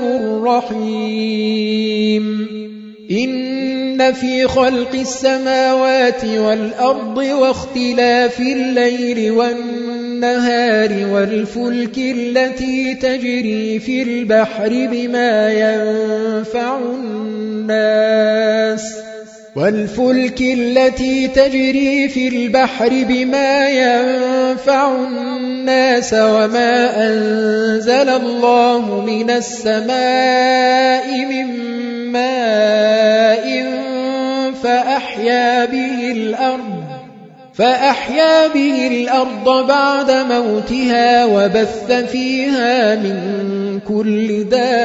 A: الرحيم. إن في خلق السماوات والأرض واختلاف الليل والنهار والفلك التي تجري في البحر بما ينفع الناس والفلك التي تجري في البحر بما ينفع الناس وما أنزل الله من السماء من ماء فأحيا به الأرض فأحيا به الأرض بعد موتها وبث فيها من كل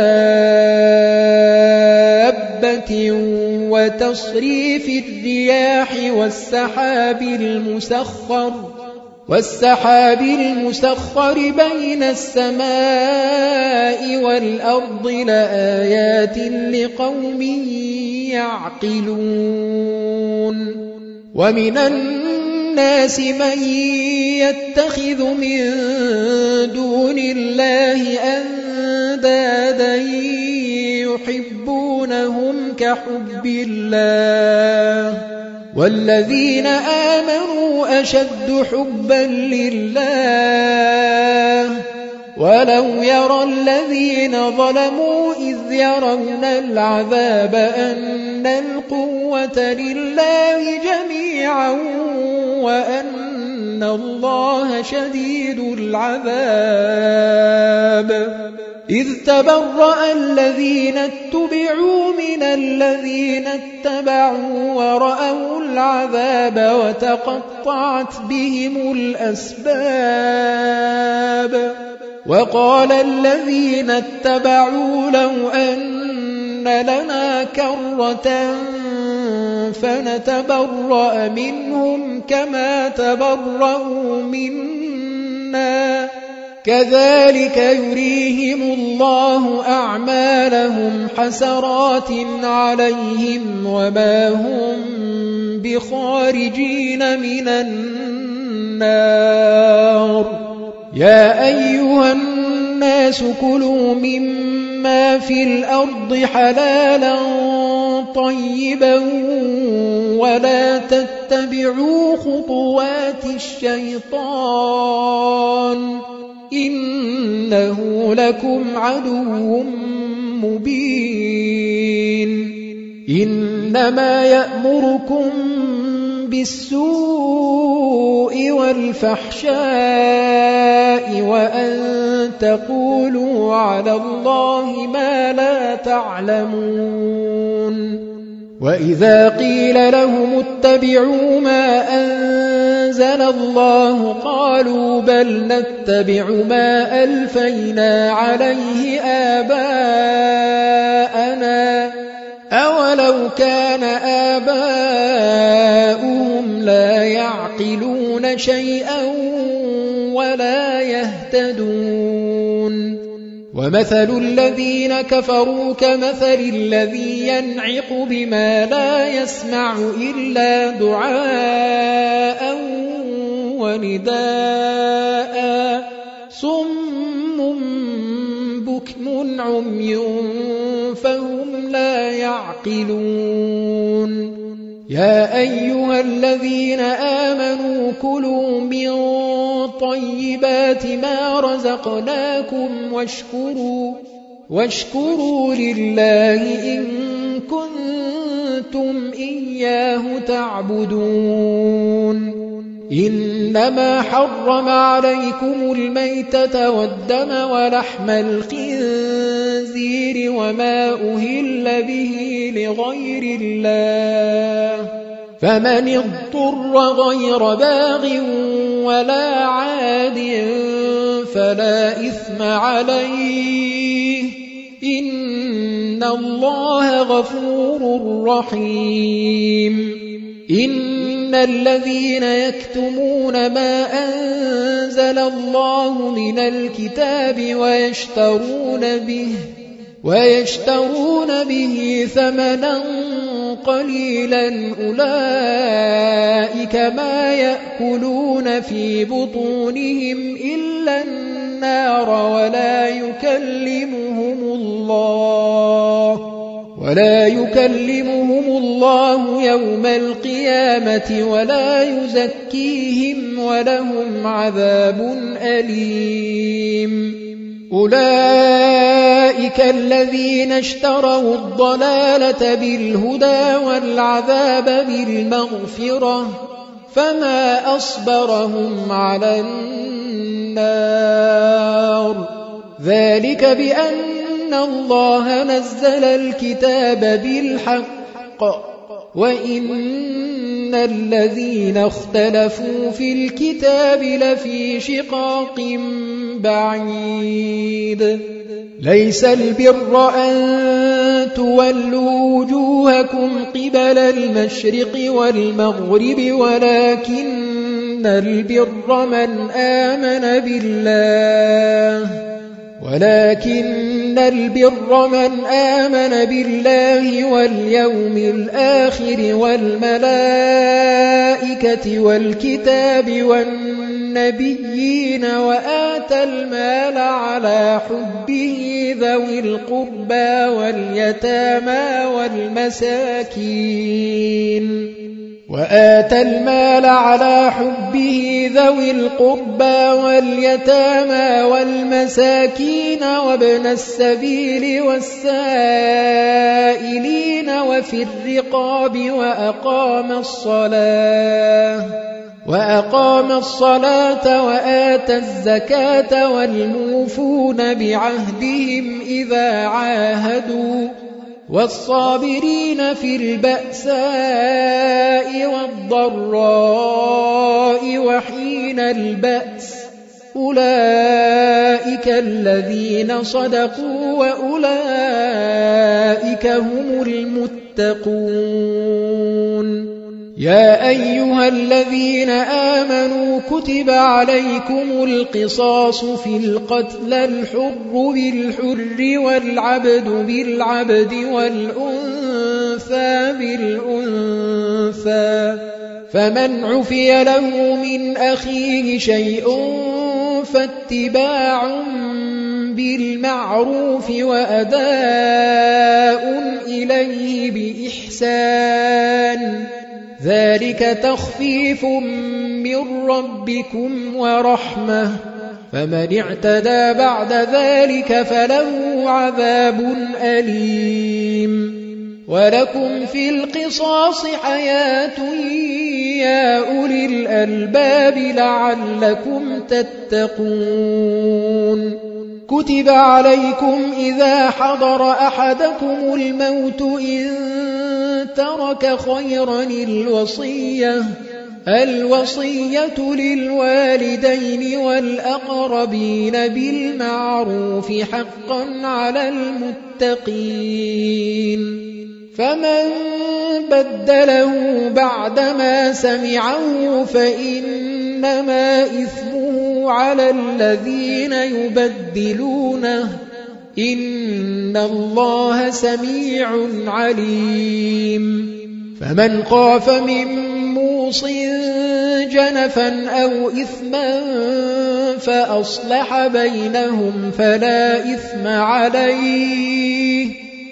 A: دابة وتصريف الرياح والسحاب المسخر والسحاب المسخر بين السماء والأرض لآيات لقوم يعقلون. ومن الناس من يتخذ من دون الله أندادا يحبونهم كحب الله والذين آمنوا أشد حبا لله ولو يرى الذين ظلموا إذ يرون العذاب أن القوة لله جميعا وأن الله شديد العذاب. إذ تبرأ الذين اتبعوا من الذين اتبعوا ورأوا العذاب وتقطعت بهم الأسباب. وقال الذين اتبعوا لو أن لنا كرة فنتبرأ منهم كما تبرأوا منا كذلك يريهم الله أعمالهم حسرات عليهم وما هم بخارجين من النار. يا أيها الناس كلوا مما في الأرض حلالا طيبا ولا تتبعوا خطوات الشيطان إنه لكم عدو مبين. إنما يأمركم بالسوء والفحشاء وأن تقولوا على الله ما لا تعلمون. وإذا قيل لهم اتبعوا ما أنزل الله قالوا بل نتبع ما ألفينا عليه آباءنا أولو كان آباؤهم لا يعقلون شيئا ولا يهتدون. ومثل الذين كفروا كمثل الذي ينعق بما لا يسمع إلا دعاء ونداء صم بكم عمي فهم لا يعقلون. يا أيها الذين آمنوا كلوا من طيبات ما رزقناكم واشكروا واشكروا لله إن كنتم إياه تعبدون. إنما حرم عليكم الميتة والدم ولحم الخنزير وما أهل به لغير الله فمن اضطر غير باغ ولا عاد فلا إثم عليه إن الله غفور رحيم إن الذين يكتمون ما أنزل الله من الكتاب ويشترون به ويشترون به ثمنا قليلا أولئك ما يأكلون في بطونهم إلا النار ولا يكلمهم الله ولا يكلمهم الله يوم القيامة ولا يزكيهم ولهم عذاب أليم أولئك الذين اشتروا الضلالة بالهدى والعذاب بالمغفرة فما أصبرهم على النار ذلك بأن إن الله نزل الكتاب بالحق وإن الذين اختلفوا في الكتاب لفي شقاق بعيد ليس البر أن تولوا وجوهكم قبل المشرق والمغرب ولكن البر من آمن بالله ولكن البر من آمن بالله واليوم الآخر والملائكة والكتاب والنبيين وآتى المال على حبه ذوي القربى واليتامى والمساكين وآتى المال على حبه ذوي القربى واليتامى والمساكين وابن السبيل والسائلين وفي الرقاب وأقام الصلاة وأقام الصلاة وآتى الزكاة والموفون بعهدهم إذا عاهدوا والصابرين في البأساء والضراء وحين البأس أولئك الذين صدقوا وأولئك هم المتقون يا أيها الذين آمنوا كتب عليكم القصاص في القتل الحر بالحر والعبد بالعبد والأنثى بالأنثى فمن عفي له من أخيه شيء فاتباع بالمعروف وأداء إليه بإحسان ذلك تخفيف من ربكم ورحمة فمن اعتدى بعد ذلك فله عذاب أليم ولكم في القصاص حياة يا أولي الألباب لعلكم تتقون كتب عليكم إذا حضر أحدكم الموت إن ترك خيرا الوصية الوصية للوالدين والأقربين بالمعروف حقا على المتقين فمن بدله بعدما سمعه فإنما إثمه على الذين يبدلونه إن الله سميع عليم فمن خاف من موص جنفا أو إثما فأصلح بينهم فلا إثم عليه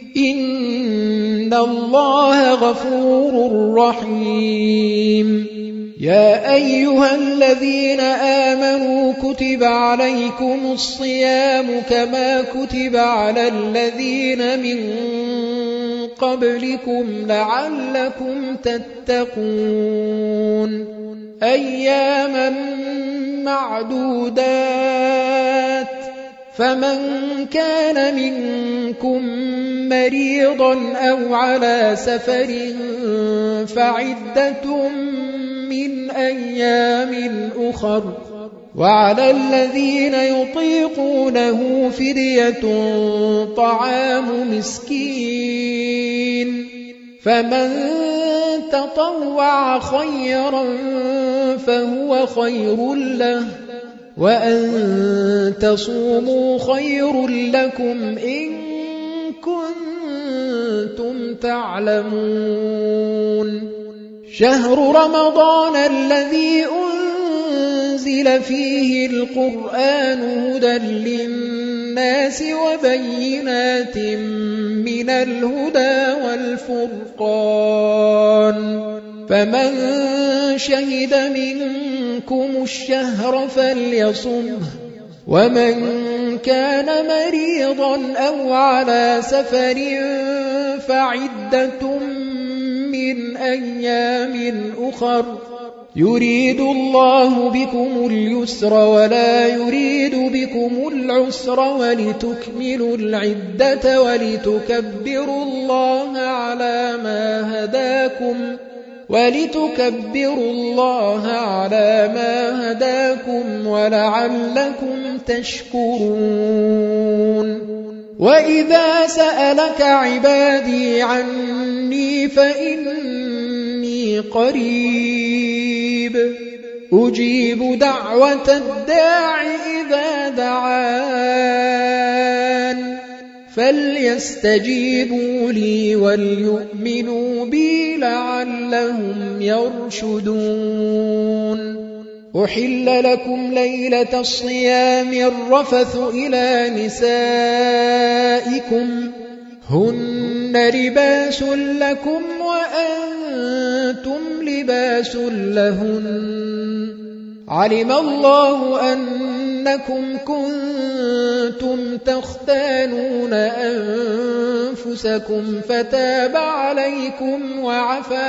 A: إن الله غفور رحيم يا أيها الذين آمنوا كتب عليكم الصيام كما كتب على الذين من قبلكم لعلكم تتقون أياما معدودات فمن كان منكم مريضا أو على سفر فعدة من أيام أخر وعلى الذين يطيقونه فدية طعام مسكين فمن تطوع خيرا فهو خير له وأن تصوموا خير لكم إن كنتم تعلمون شهر رمضان الذي أنزل فيه القرآن هدى للناس وبينات من الهدى والفرقان فمن شهد منكم الشهر فليصمه ومن كان مريضا أو على سفر فعدة من أيام أخر يريد الله بكم اليسر ولا يريد بكم العسر ولتكملوا العدة ولتكبروا الله على ما هداكم ولتكبروا الله على ما هداكم ولعلكم تشكرون وإذا سألك عبادي عني فإني قريب أجيب دعوة الداع إذا دعان فليستجيبوا لي وليؤمنوا بي لعلهم يرشدون أحل لكم ليلة الصيام الرفث إلى نسائكم هن لباس لكم وأنتم لباس لهن علم الله أنكم كنتم تختانون أنفسكم فتاب عليكم وعفى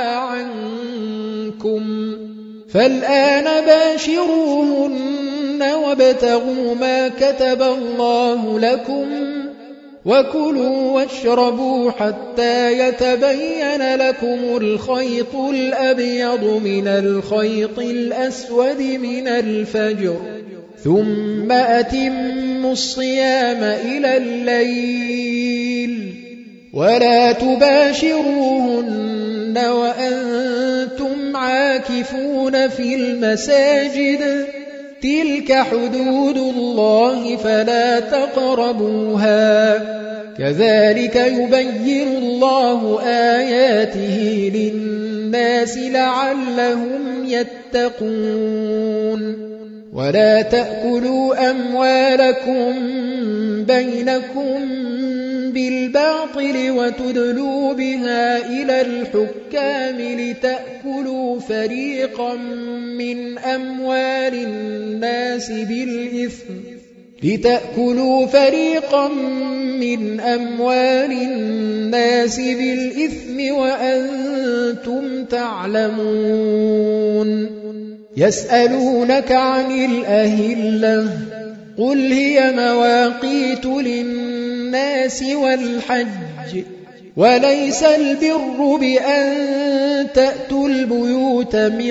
A: عنكم فالآن باشروهن وابتغوا ما كتب الله لكم وكلوا واشربوا حتى يتبين لكم الخيط الأبيض من الخيط الأسود من الفجر ثم أتموا الصيام إلى الليل ولا تباشروهن وأنتم عاكفون في المساجد تلك حدود الله فلا تقربوها كذلك يبين الله آياته للناس لعلهم يتقون ولا تأكلوا أموالكم بينكم بالباطل وتدلوا بها إلى الحكام لتأكلوا فريقا من أموال الناس بالإثم لتأكلوا فريقا من أموال الناس بالإثم وأنتم تعلمون يسألونك عن الأهلة قل هي مواقيت للناس والحج وليس البر بأن تأتوا البيوت من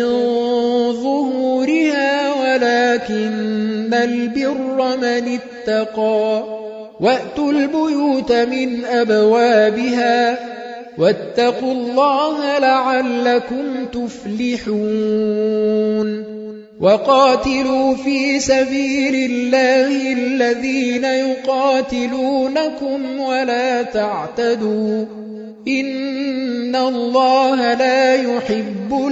A: ظهورها ولكن البر من اتقى وأتوا البيوت من أبوابها واتقوا الله لعلكم تفلحون وقاتلوا في سبيل الله الذين يقاتلونكم ولا تعتدوا إن الله لا يحب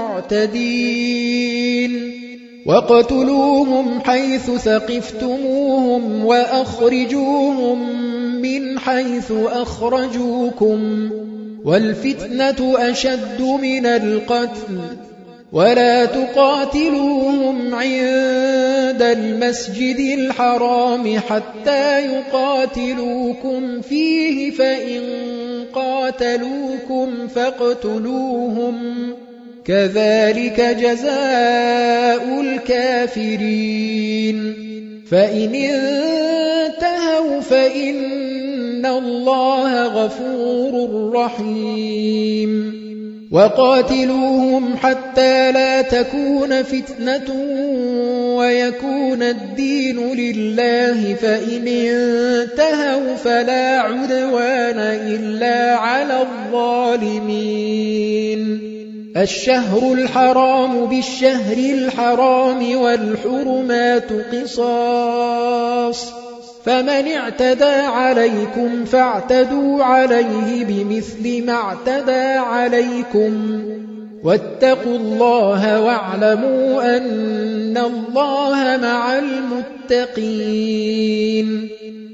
A: المعتدين وقتلوهم حيث ثقفتموهم وأخرجوهم من حيث أخرجوكم والفتنة أشد من القتل ولا تقاتلوهم عند المسجد الحرام حتى يقاتلوكم فيه فإن قاتلوكم فاقتلوهم كذلك جزاء الكافرين فإن انتهوا فإن الله غفور رحيم وقاتلوهم حتى لا تكون فتنة ويكون الدين لله فإن انتهوا فلا عدوان إلا على الظالمين الشهر الحرام بالشهر الحرام والحرمات قصاص فمن اعتدى عليكم فاعتدوا عليه بمثل ما اعتدى عليكم واتقوا الله واعلموا أن الله مع المتقين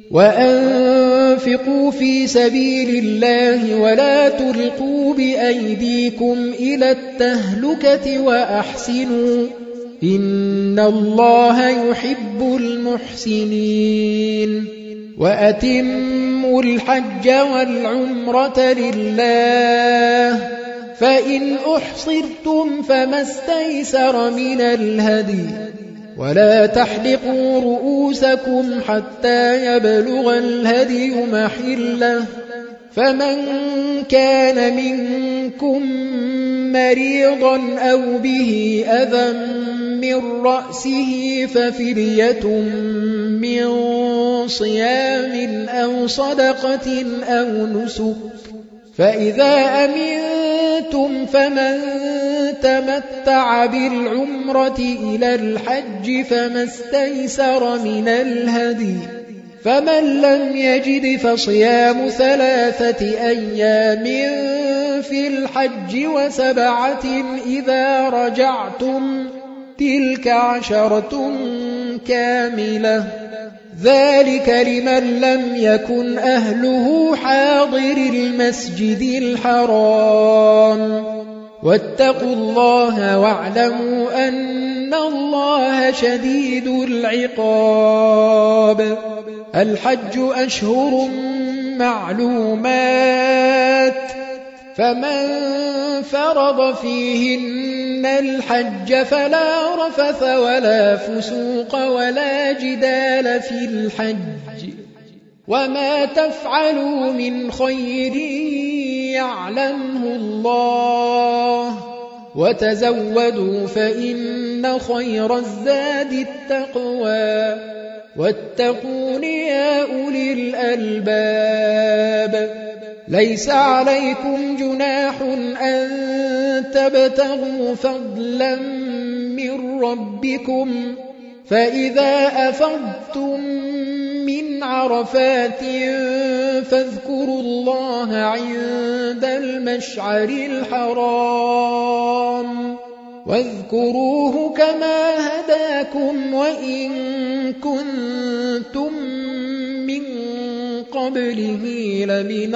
A: وأنفقوا في سبيل الله ولا تلقوا بأيديكم إلى التهلكة وأحسنوا إن الله يحب المحسنين وأتموا الحج والعمرة لله فإن أحصرتم فما استيسر من الهدي ولا تحلقوا رؤوسكم حتى يبلغ الهدي محله فمن كان منكم مريضا أو به أذى من رأسه ففدية من صيام أو صدقة أو نسك فإذا أمنتم فمن تمتع بالعمرة إلى الحج فما استيسر من الهدي فمن لم يجد فصيام ثلاثة أيام في الحج وسبعة إذا رجعتم تلك عشرة كاملة ذلك لمن لم يكن أهله حاضر المسجد الحرام واتقوا الله واعلموا أن الله شديد العقاب الحج أشهر معلومات فمن فرض فيهن الحج فلا رفث ولا فسوق ولا جدال في الحج وما تفعلوا من خير يعلمه الله وتزودوا فإن خير الزاد التقوى واتقون يا أولي الألباب ليس عليكم جناح أن تبتغوا فضلا من ربكم فإذا أفضتم من عرفات فاذكروا الله عند المشعر الحرام واذكروه كما هداكم وإن كنتم من قبله لمن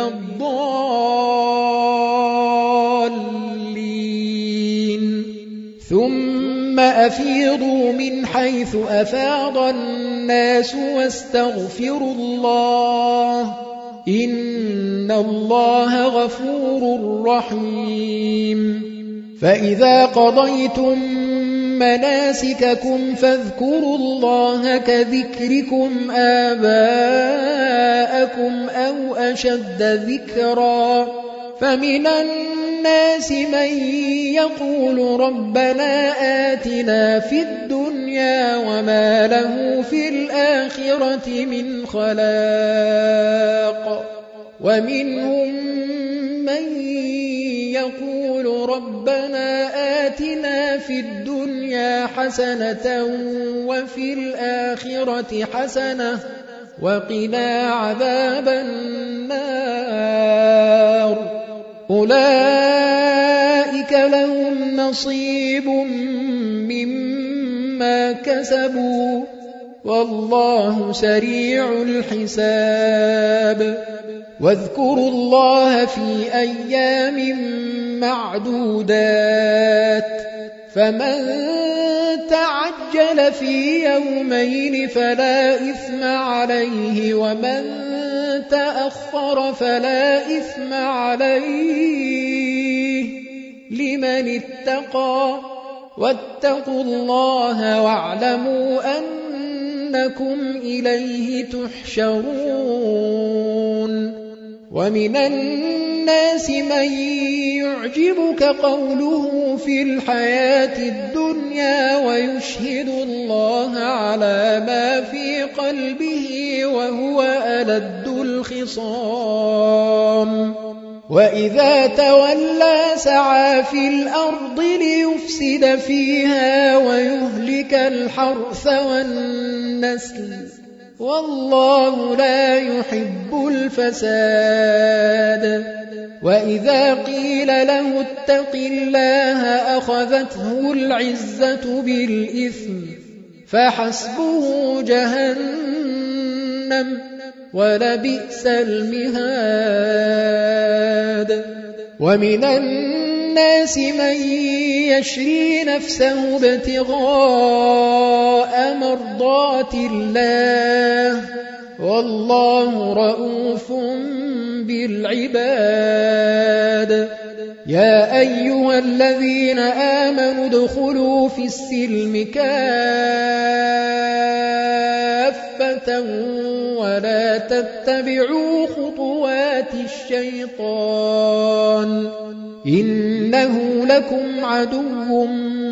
A: الضالين ثم أفيضوا من حيث أفاض الناس واستغفروا الله إن الله غفور رحيم فإذا قضيتم مناسككم فاذكروا الله كذكركم آباءكم أو أشد ذكرا فمن الناس من يقول ربنا آتنا في الدنيا وما له في الآخرة من خلاق ومنهم من يقول ربنا آتنا في الدنيا حسنة وفي الآخرة حسنة وقنا عذاب النار أولئك لهم نصيب مما كسبوا والله سريع الحساب واذكروا الله في أيام معدودات فمن تعجل في يومين فلا إثم عليه ومن تأخر فلا إثم عليه لمن لمن اتقى واتقوا الله واعلموا أنكم إليه تحشرون ومن الناس من يعجبك قوله في الحياة الدنيا ويشهد الله على ما في قلبه وهو ألد الخصام وإذا تولى سعى في الأرض ليفسد فيها ويهلك الحرث والنسل والله لا يحب الفساد وإذا قيل له اتق الله أخذته العزة بالإثم فحسبه جهنم ولبئس المهاد ومن الناس من يشري نفسه ابتغاء مرضات الله والله رؤوف بالعباد يا أيها الذين آمنوا ادخلوا في السلم كافة ولا تتبعوا خطوات الشيطان إنه لكم عدو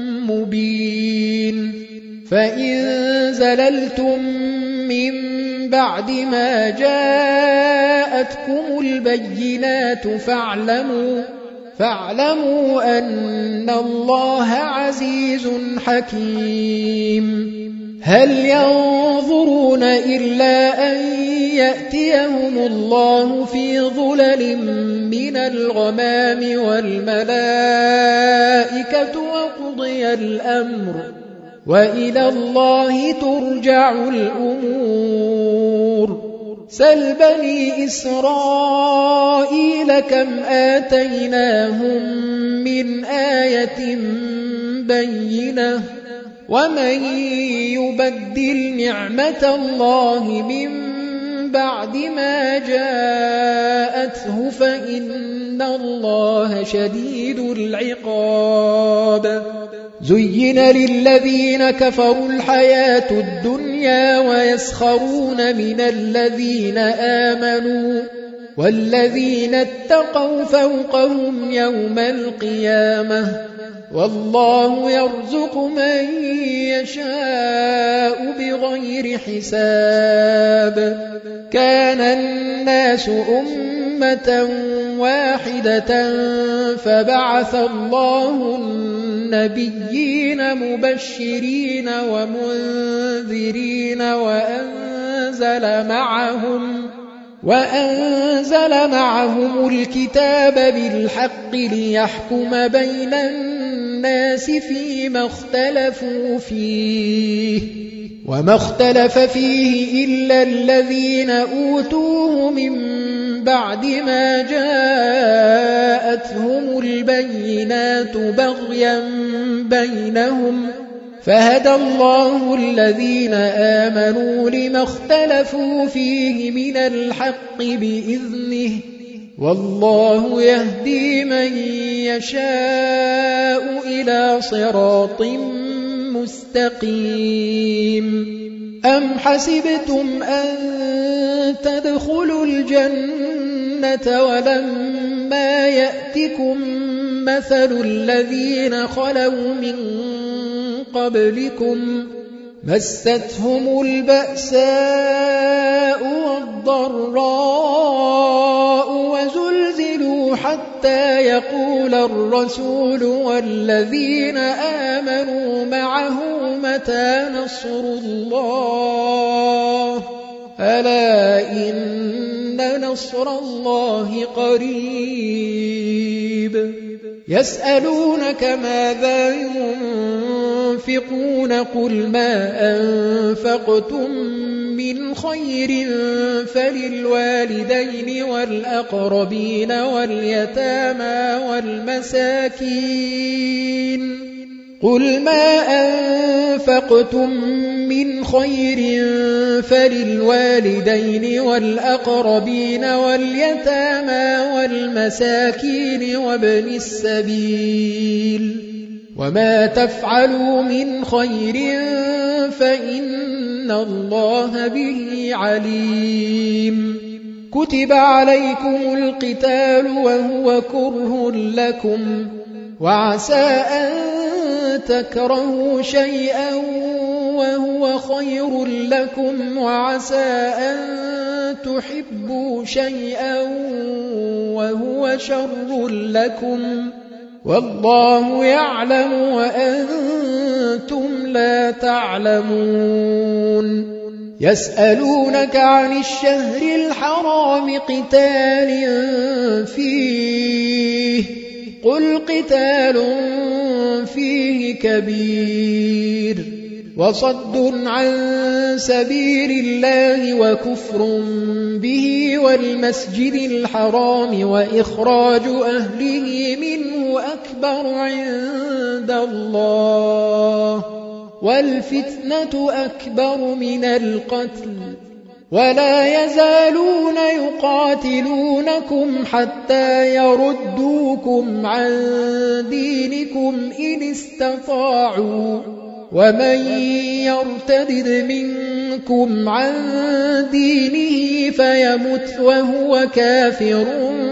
A: مبين فإن زللتم من بعد ما جاءتكم البينات فاعلموا فاعلموا أن الله عزيز حكيم هل ينظرون إلا أن يأتيهم الله في ظلل من الغمام والملائكة وقضي الأمر وإلى الله ترجع الأمور سل بني إسرائيل كم آتيناهم من آية بينة ومن يبدل نعمة الله من بعد ما جاءته فإن الله شديد العقاب زين للذين كفروا الحياة الدنيا ويسخرون من الذين آمنوا والذين اتقوا فوقهم يوم القيامة والله يرزق من يشاء بغير حساب كان الناس أمة واحدة فبعث الله النبيين مبشرين ومنذرين وأنزل معهم وأنزل معهم الكتاب بالحق ليحكم بين الناس فيما اختلفوا فيه وما اختلف فيه إلا الذين أوتوه من بعد ما جاءتهم البينات بغيا بينهم فهدى الله الذين آمنوا لما اختلفوا فيه من الحق بإذنه والله يهدي من يشاء إلى صراط مستقيم أم حسبتم أن تدخلوا الجنة ولما يأتكم مثل الذين خلوا من قبلكم مستهم البأساء والضراء وزلزلوا حتى يقول الرسول والذين آمنوا معه متى نصر الله ألا إن نصر الله قريب يسألونك ماذا ينفقون قل ما أنفقتم من خير فللوالدين والأقربين واليتامى والمساكين قل ما أنفقتم من خير فللوالدين والأقربين واليتامى والمساكين وابن السبيل وما تفعلوا من خير فإن الله به عليم كتب عليكم القتال وهو كره لكم وعسى أن تكرهوا شيئا وهو خير لكم وعسى أن تحبوا شيئا وهو شر لكم والله يعلم وأنتم لا تعلمون يسألونك عن الشهر الحرام قتال فيه قل قتال فيه كبير وصد عن سبيل الله وكفر به والمسجد الحرام وإخراج أهله منه أكبر عند الله والفتنة أكبر من القتل ولا يزالون يقاتلونكم حتى يردوكم عن دينكم إن استطاعوا ومن يرتد منكم عن دينه فيمت وهو كافر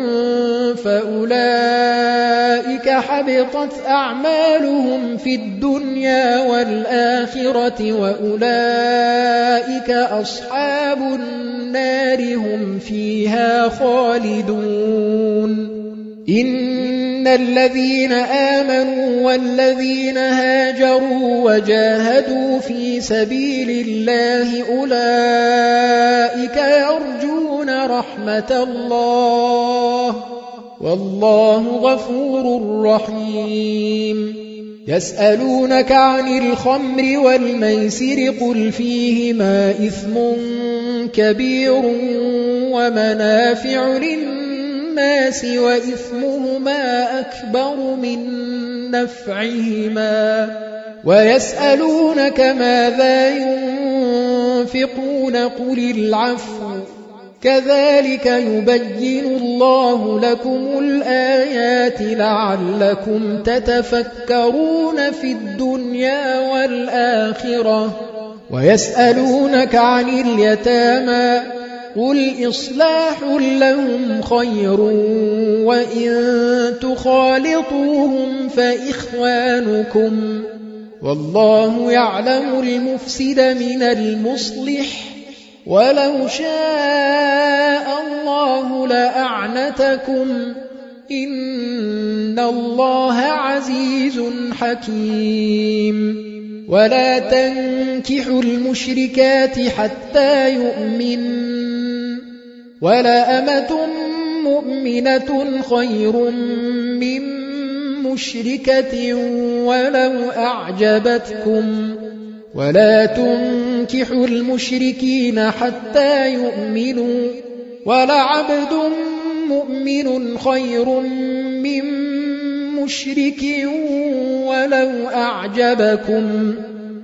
A: فأولئك حبطت أعمالهم في الدنيا والآخرة وأولئك أصحاب النار هم فيها خالدون إن الذين آمنوا والذين هاجروا وجاهدوا في سبيل الله أولئك يرجون رحمة الله والله غفور رحيم يسألونك عن الخمر والميسر قل فيهما إثم كبير ومنافع للناس وإثمهما أكبر من نفعهما ويسألونك ماذا ينفقون قل العفو كذلك يبين الله لكم الآيات لعلكم تتفكرون في الدنيا والآخرة ويسألونك عن اليتامى قل إصلاح لهم خير وإن تخالطوهم فإخوانكم والله يعلم المفسد من المصلح ولو شاء الله لأعنتكم إن الله عزيز حكيم ولا تنكحوا المشركات حتى يؤمن ولا أمة مؤمنة خير من مشركة ولو أعجبتكم ولا تنكحوا المشركين حتى يؤمنوا ولعبد مؤمن خير من مشرك ولو أعجبكم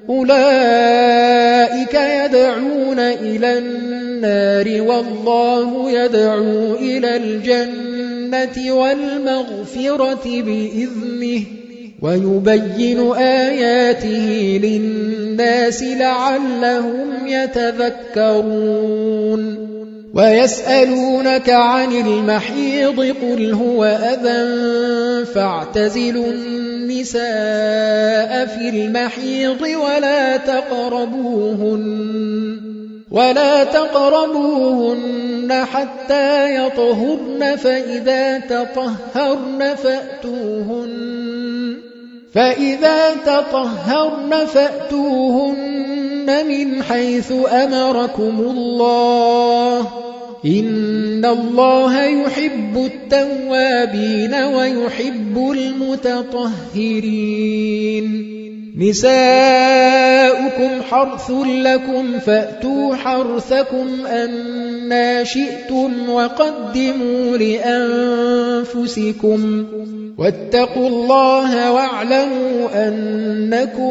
A: أولئك يدعون إلى النار والله يدعو إلى الجنة والمغفرة بإذنه ويبين آياته للناس لعلهم يتذكرون ويسألونك عن المحيض قل هو أذى فاعتزلوا النساء في المحيض ولا تقربوهن ولا تقربوهن حتى يطهرن فإذا تطهرن فأتوهن فإذا تطهرن فأتوهن من حيث أمركم الله إن الله يحب التوابين ويحب المتطهرين نساؤكم حرث لكم فأتوا حرثكم أنى شئتم وقدموا لأنفسكم واتقوا الله واعلموا أنكم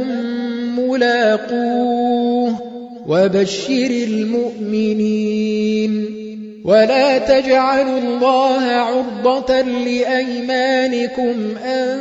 A: ملاقوه وبشر المؤمنين ولا تجعلوا الله عرضة لأيمانكم أن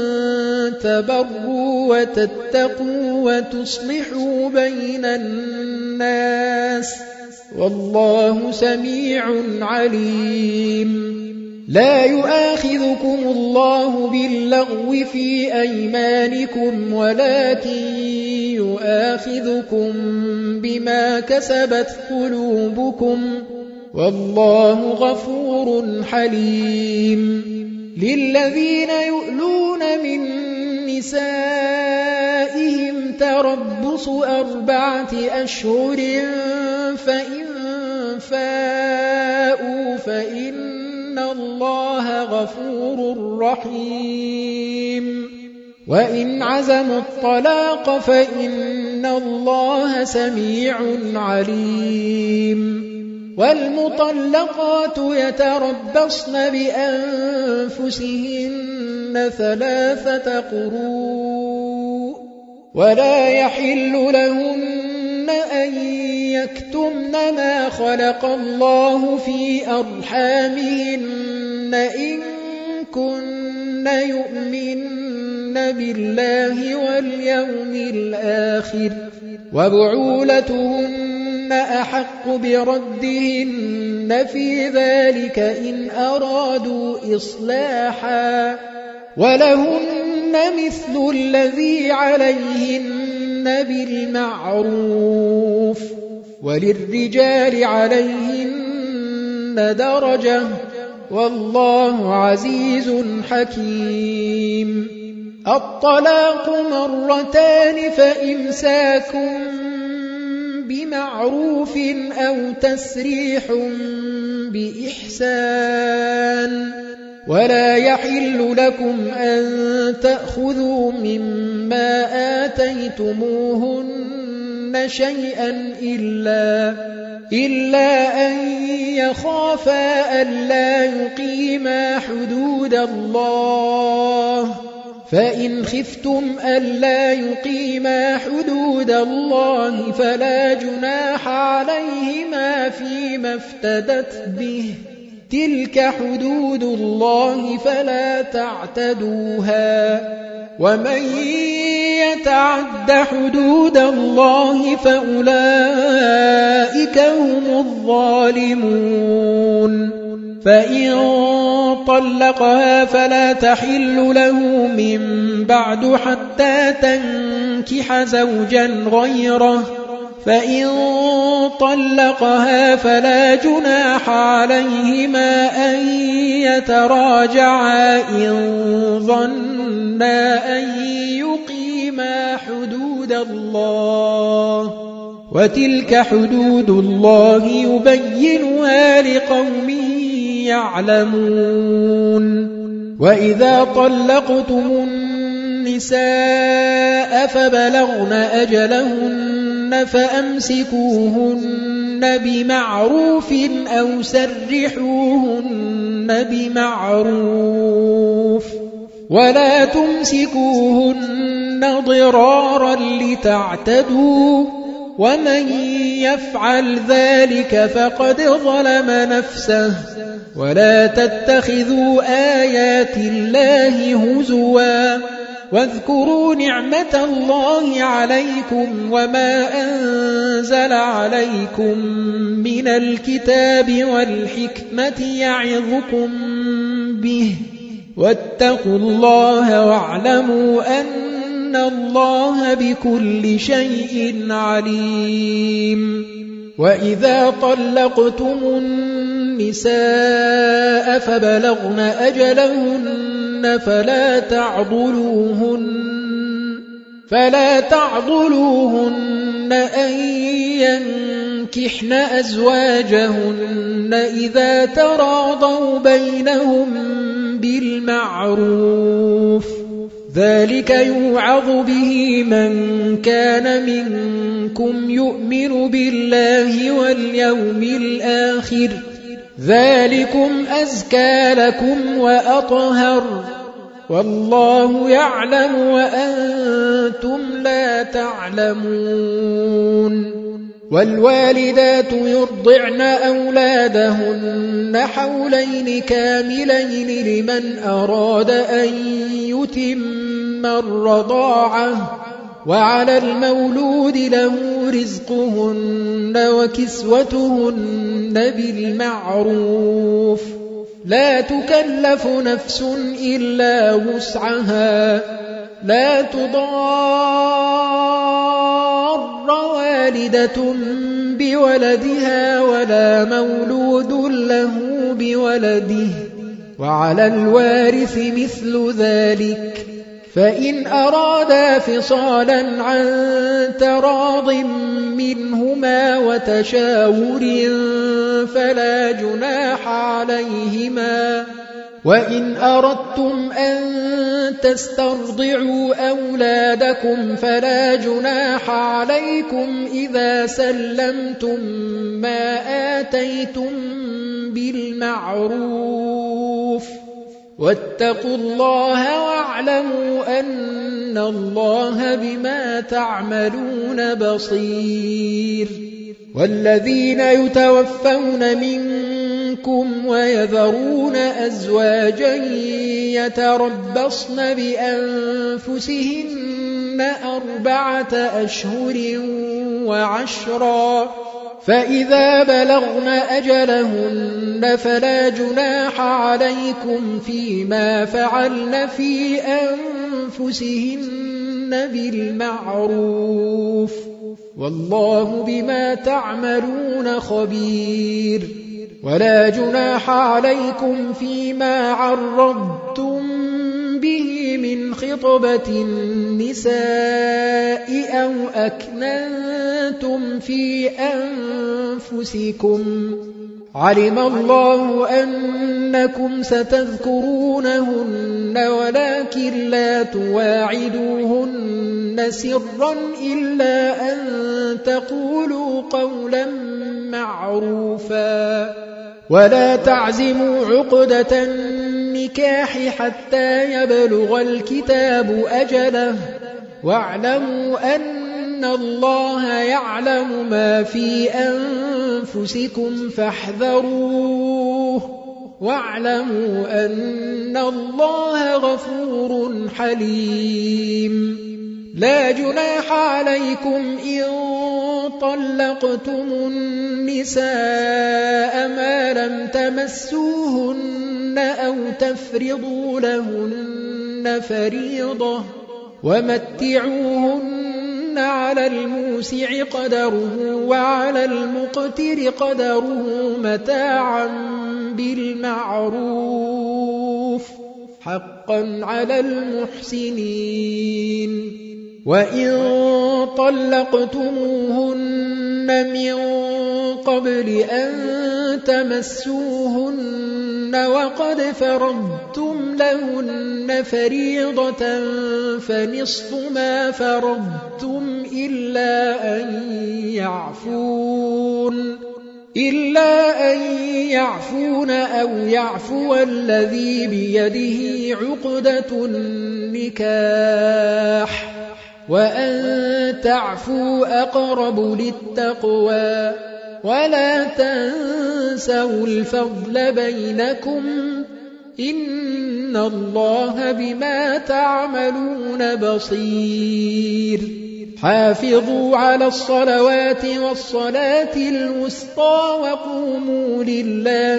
A: تبروا وتتقوا وتصلحوا بين الناس والله سميع عليم لا يؤاخذكم الله باللغو في أيمانكم ولكن يؤاخذكم بما كسبت قلوبكم والله غفور حليم للذين يؤلون من نسائهم تربص أربعة أشهر فإن فاءوا فإن الله غفور رحيم وإن عزموا الطلاق فإن الله سميع عليم والمطلقات يتربصن بأنفسهن ثلاثة قروء ولا يحل لهن أن يكتمن ما خلق الله في أرحامهن إن كن يؤمن بالله واليوم الآخر وبعولتهن أحق بردهن في ذلك إن أرادوا إصلاحا ولهن مثل الذي عليهن بالمعروف وللرجال عليهن درجة والله عزيز حكيم الطلاق مرتان فإمساك بمعروف أو تسريح بإحسان ولا يحل لكم أن تأخذوا مما آتيتموهن شيئا إلا إلا أن يخافا ألا يقيما حدود الله فإن خفتم ألا يقيما حدود الله فلا جناح عليهما فيما افتدت به تلك حدود الله فلا تعتدوها ومن يتعد حدود الله فأولئك هم الظالمون فإن طلقها فلا تحل له من بعد حتى تنكح زوجا غيره فإن طلقها فلا جناح عليهما أن يتراجعا إن ظنا أن يقيما حدود الله وتلك حدود الله يبينها لقوم يعلمون وإذا طلقتم النساء فبلغن أجلهن فأمسكوهن بمعروف أو سرحوهن بمعروف ولا تمسكوهن ضرارا لتعتدوا ومن يفعل ذلك فقد ظلم نفسه ولا تتخذوا آيات الله هزوا واذكروا نعمة الله عليكم وما أنزل عليكم من الكتاب والحكمة يعظكم به واتقوا الله واعلموا أن الله بكل شيء عليم وإذا طلقتم النساء فبلغن أجلهن فلا تعضلوهن فلا تعضلوهن أن ينكحن أزواجهن إذا تراضوا بينهم بالمعروف ذلك يوعظ به من كان منكم يؤمن بالله واليوم الآخر ذلكم أزكى لكم وأطهر والله يعلم وأنتم لا تعلمون والوالدات يرضعن أولادهن حولين كاملين لمن أراد أن يتم الرضاعة وعلى المولود له رزقهن وكسوتهن بالمعروف لا تكلف نفس إلا وسعها لا تضار والدة بولدها ولا مولود له بولده وعلى الوارث مثل ذلك فإن أرادا فصالا عن تراض منهما وتشاور فلا جناح عليهما وإن أردتم أن تسترضعوا أولادكم فلا جناح عليكم إذا سلمتم ما آتيتم بالمعروف واتقوا الله واعلموا أن الله بما تعملون بصير والذين يتوفون منكم ويذرون أزواجا يتربصن بأنفسهن أربعة أشهر وعشرا فإذا بلغن أجلهن فلا جناح عليكم فيما فعلن في أنفسهن بالمعروف والله بما تعملون خبير ولا جناح عليكم فيما عرضتم به من خطبة النساء أو أكننتم في أنفسكم علم الله أنكم ستذكرونهن ولكن لا تواعدوهن سرا إلا أن تقولوا قولا معروفا ولا تعزموا عقدة النكاح حتى يبلغ الكتاب أجله واعلموا أن الله يعلم ما في أنفسكم فاحذروه واعلموا أن الله غفور حليم لا جناح عليكم إن طلقتم النساء ما لم تمسوهن أو تفرضوا لهن فريضة ومتعوهن على الموسع قدره وعلى المقتر قدره متاعا بالمعروف حقا على المحسنين وإن طلقتموهن من قبل أن تمسوهن وقد فرضتم لهن فريضة فنصف ما فرضتم إلا أن يعفون إلا أن يعفون أو يعفو الذي بيده عقدة النكاح وأن تعفوا أقرب للتقوى ولا تنسوا الفضل بينكم إن الله بما تعملون بصير حافظوا على الصلوات والصلاة الوسطى وقوموا لله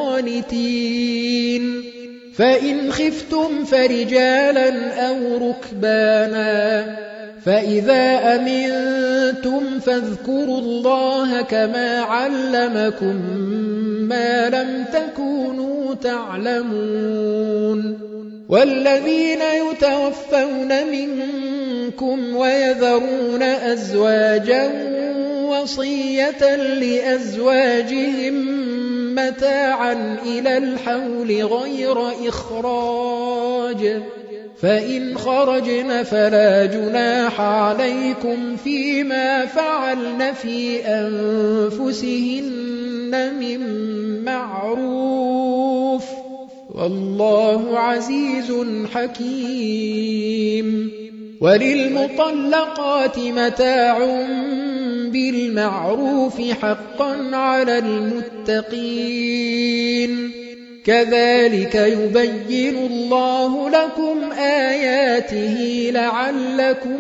A: قانتين فإن خفتم فرجالا أو ركبانا فإذا أمنتم فاذكروا الله كما علمكم ما لم تكونوا تعلمون والذين يتوفون منكم ويذرون أزواجا وصية لأزواجهم متاعا إلى الحول غير إخراج فإن خرجن فلا جناح عليكم فيما فعلن في أنفسهن من معروف والله عزيز حكيم. وللمطلقات متاع بالمعروف حقا على المتقين كذلك يبين الله لكم آياته لعلكم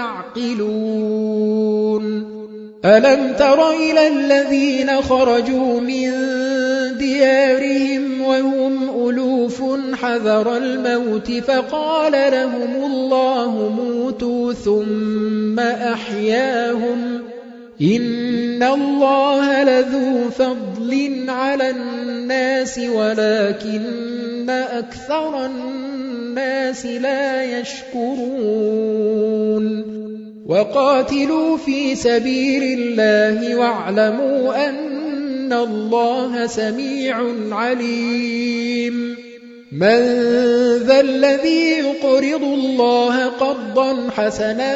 A: تعقلون. ألم تر إلى الذين خرجوا من ديارهم وهم ألوف حذر الموت فقال لهم الله موتوا ثم أحياهم إن الله لذو فضل على الناس ولكن أكثر الناس لا يشكرون. وقاتلوا في سبيل الله واعلموا أن الله سميع عليم. من ذا الذي يقرض الله قرضا حسنا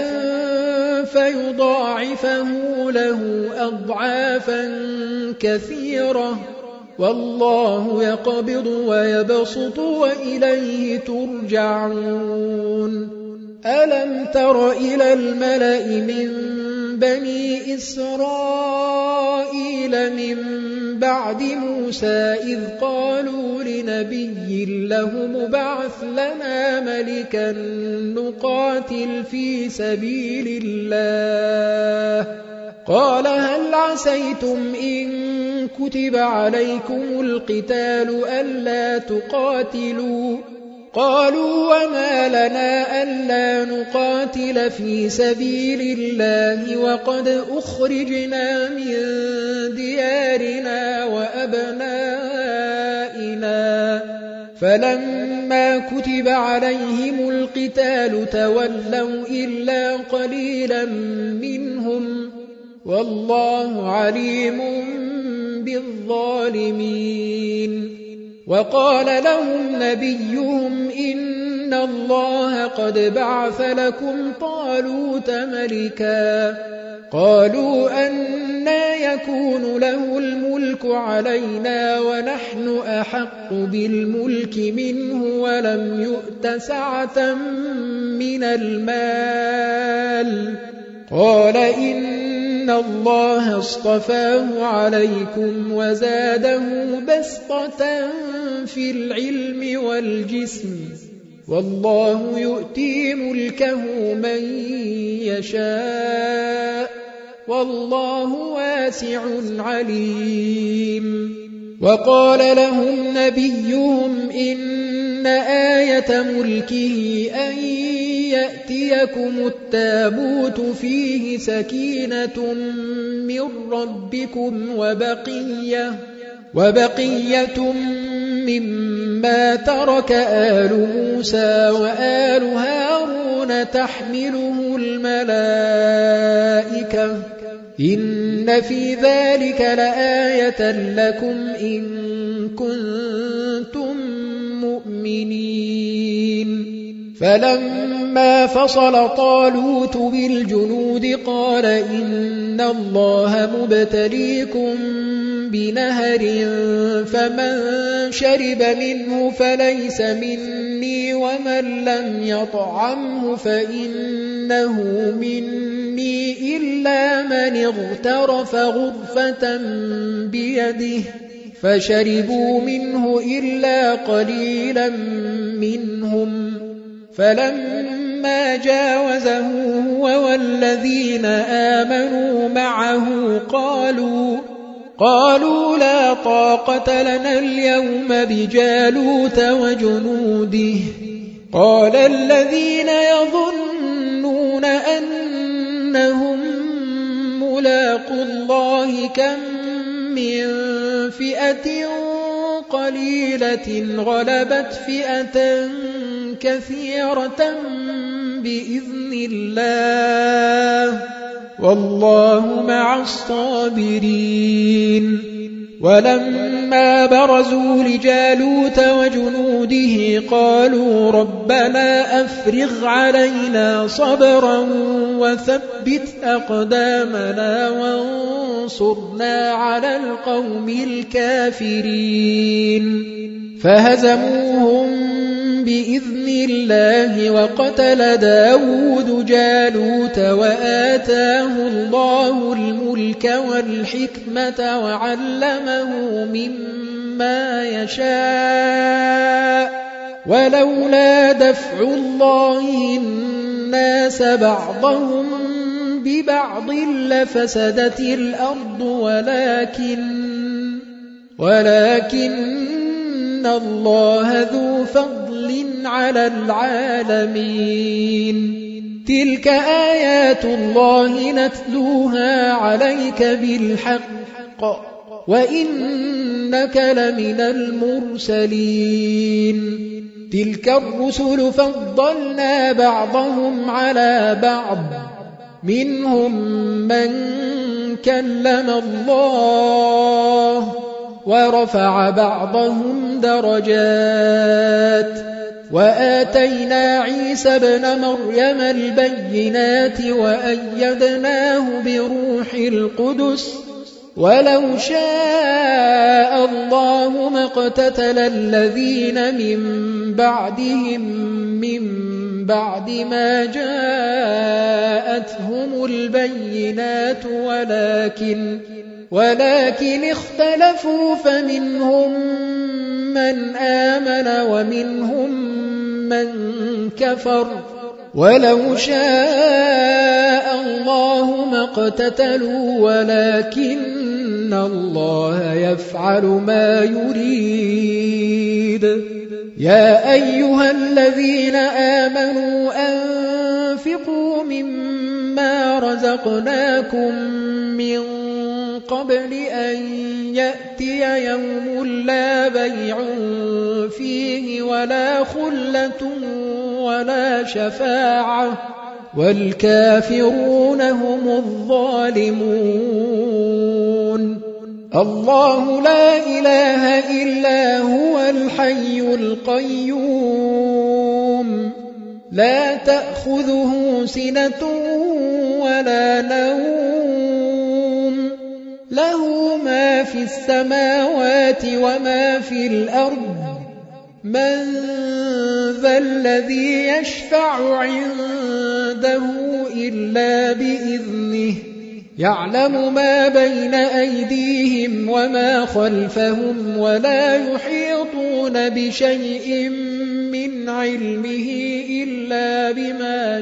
A: فيضاعفه له أضعافا كثيرة والله يقبض ويبسط وإليه ترجعون. ألم تر إلى الملأ من بني إسرائيل من بعد موسى إذ قالوا لنبي له مبعث لنا ملكا نقاتل في سبيل الله قال هل عسيتم إن كتب عليكم القتال ألا تقاتلوا قالوا وما لنا ألا نقاتل في سبيل الله وقد أخرجنا من ديارنا وأبنائنا فلما كتب عليهم القتال تولوا إلا قليلا منهم والله عليم بالظالمين. وقال لهم نبيهم إن الله قد بعث لكم طالوت ملكا قالوا أنى يكون له الملك علينا ونحن أحق بالملك منه ولم يؤت سعة من المال قال إن الله اصطفاه عليكم وزاده بسطة في العلم والجسم والله يؤتي ملكه من يشاء والله واسع عليم. وقال لهم نبيهم إن آية ملكه أن يأتيكم التابوت فيه سكينة من ربكم وبقية, وبقية مما ترك آل موسى وآل هارون تحمله الملائكة إن في ذلك لآية لكم إن كنتم مؤمنين. فلما فصل طالوت بالجنود قال إن الله مبتليكم بنهر فمن شرب منه فليس مني ومن لم يطعمه فإنه مني إلا من اغترف غرفة بيده فشربوا منه إلا قليلا منهم فلما جاوزه هو والذين آمنوا معه قالوا قالوا لا طاقة لنا اليوم بجالوت وجنوده قال الذين يظنون أنهم ملاقوا الله كم من فئة قليلة غلبت فئة كثيرة بإذن الله والله مع الصابرين. ولما برزوا لجالوت وجنوده قالوا ربنا أفرغ علينا صبرا وثبت أقدامنا وانصرنا على القوم الكافرين فهزموهم بإذن الله وقتل داود جالوت وآتاه الله الملك والحكمة وعلمه مما يشاء ولولا دفع الله الناس بعضهم ببعض لفسدت الأرض ولكن ولكن الله ذو فضل على العالمين تلك آيات الله نتلوها عليك بالحق وإنك لمن المرسلين تلك الرسل فضلنا بعضهم على بعض منهم من كلم الله ورفع بعضهم درجات وآتينا عيسى ابن مريم البينات وأيدناه بروح القدس ولو شاء الله ما اقتتل الذين من بعدهم من بعد ما جاءتهم البينات ولكن ولكن اختلفوا فمنهم من آمن ومنهم من كفر ولو شاء الله ما اقتتلوا ولكن الله يفعل ما يريد يا أيها الذين آمنوا أنفقوا مما رزقناكم من قبل أن يأتي يوم لا بيع فيه ولا خلة ولا شفاعة والكافرون هم الظالمون الله لا إله إلا هو الحي القيوم لا تأخذه سنة ولا نوم له ما في السماوات وما في الأرض من ذا الذي يشفع عنده إلا بإذنه يعلم ما بين أيديهم وما خلفهم ولا يحيطون بشيء من علمه إلا بما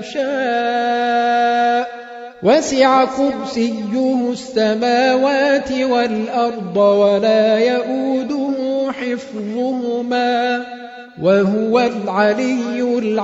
A: شاء وسع كرسيه السماوات والأرض ولا يؤوده حفظهما وهو العلي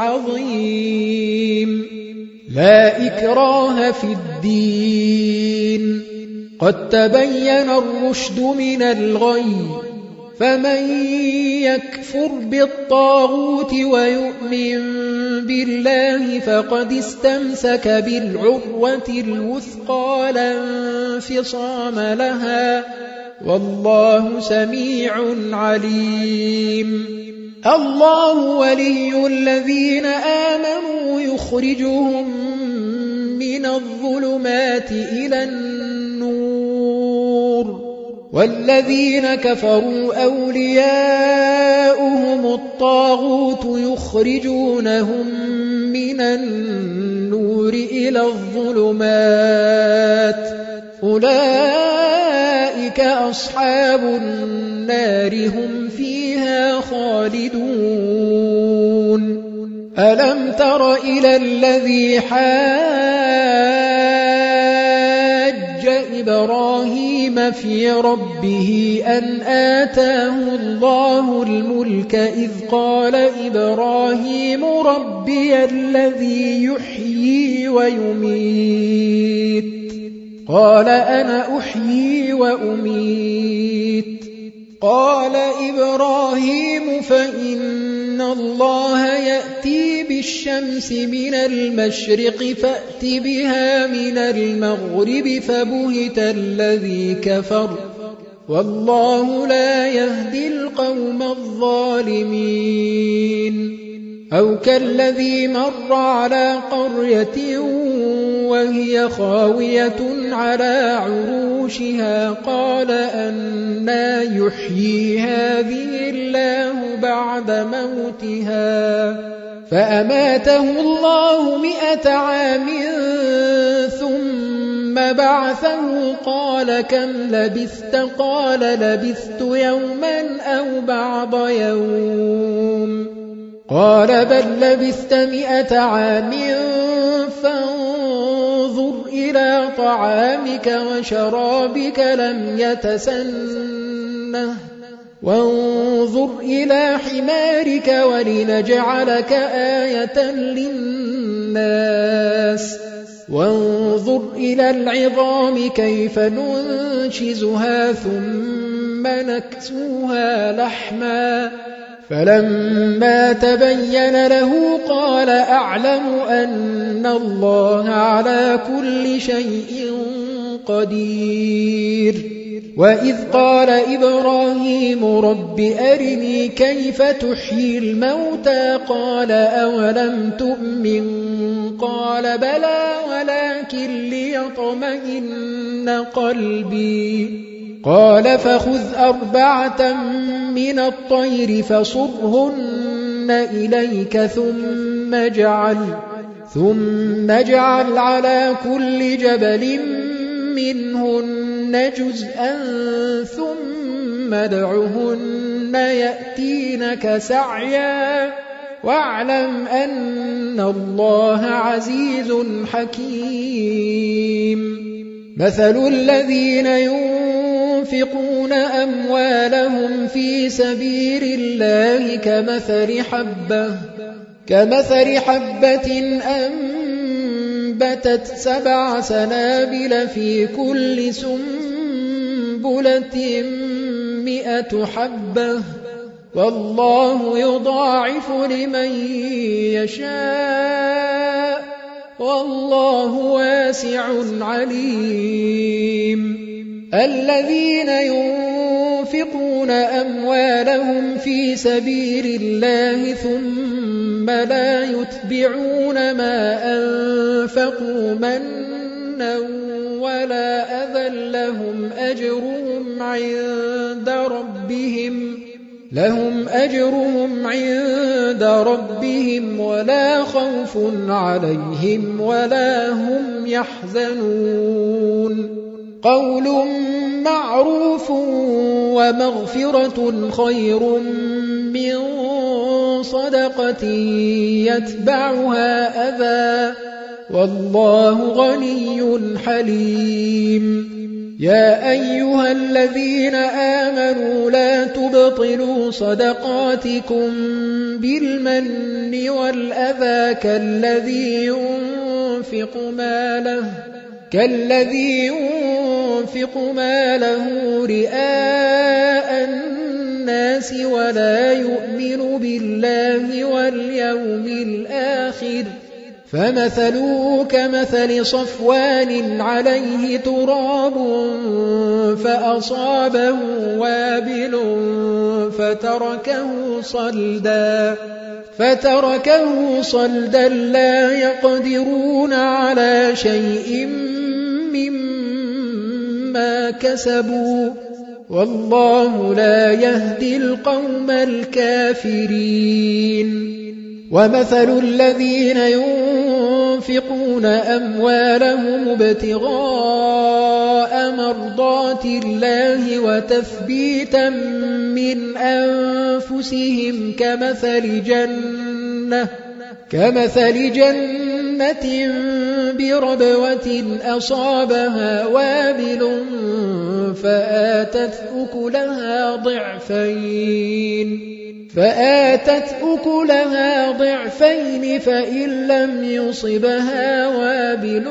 A: العظيم لا إكراه في الدين قد تبين الرشد من الغي فمن يكفر بالطاغوت ويؤمن بالله فقد استمسك بالعروة الوثقى لا انفصام لها والله سميع عليم الله ولي الذين آمنوا يخرجهم من الظلمات إلى النور والذين كفروا أولياؤهم الطاغوت يخرجونهم من النور إلى الظلمات أولئك أصحاب النار هم فيها خالدون ألم تر إلى الذي حاج إبراهيم في ربه أن آتاه الله الملك إذ قال إبراهيم ربي الذي يحيي ويميت قال أنا أحيي وأميت قال إبراهيم فإن الله يأتي بالشمس من المشرق فأت بها من المغرب فبهت الذي كفر والله لا يهدي القوم الظالمين. أو كالذي مر على قرية وهي خاوية على عروشها قال أنى يحيي هذه الله بعد موتها فأماته الله مئة عام ثم بعثه قال كم لبثت قال لبثت يوما أو بعض يوم قال بل لبثت مئة عام فانظر إلى طعامك وشرابك لم يتسنه وانظر إلى حمارك ولنجعلك آية للناس وانظر إلى العظام كيف ننشزها ثم نكسوها لحما فلما تبين له قال أعلم أن الله على كل شيء قدير. وإذ قال إبراهيم رب أرني كيف تحيي الموتى قال أولم تؤمن قال بلى ولكن ليطمئن قلبي قال فخذ أربعة من الطير فصرهن إليك ثم اجعل ثم اجعل على كل جبل منهن جزءا ثم ادعهن يأتينك سعيا واعلم أن الله عزيز حكيم. مثل الذين ينفقون أموالهم في سبيل الله كمثل حبة كمثل حبة أنبتت سبع سنابل في كل سنبلة مئة حبة والله يضاعف لمن يشاء والله واسع عليم. الذين ينفقون أموالهم في سبيل الله ثم لا يتبعون ما أنفقوا منا ولا أذى لهم أجرهم عند ربهم لهم أجرهم عند ربهم ولا خوف عليهم ولا هم يحزنون. قول معروف ومغفرة خير من صدقة يتبعها أذى والله غني حليم. يا أيها الذين آمنوا لا تبطلوا صدقاتكم بالمن والأذى كالذي ينفق ماله كالذي ينفق ماله رئاء الناس ولا يؤمن بالله واليوم الآخر فمثله كمثل صفوان عليه تراب فأصابه وابل فتركه صلدا فتركه صلدا لا يقدرون على شيء مما كسبوا والله لا يهدي القوم الكافرين. ومثل الذين ينفقون أموالهم ابتغاء مرضات الله وتثبيتا من أنفسهم كمثل جنة كمثل جنة بربوة أصابها وابل فآتت أكلها ضعفين فآتت أكلها ضعفين فإن لم يصبها وابل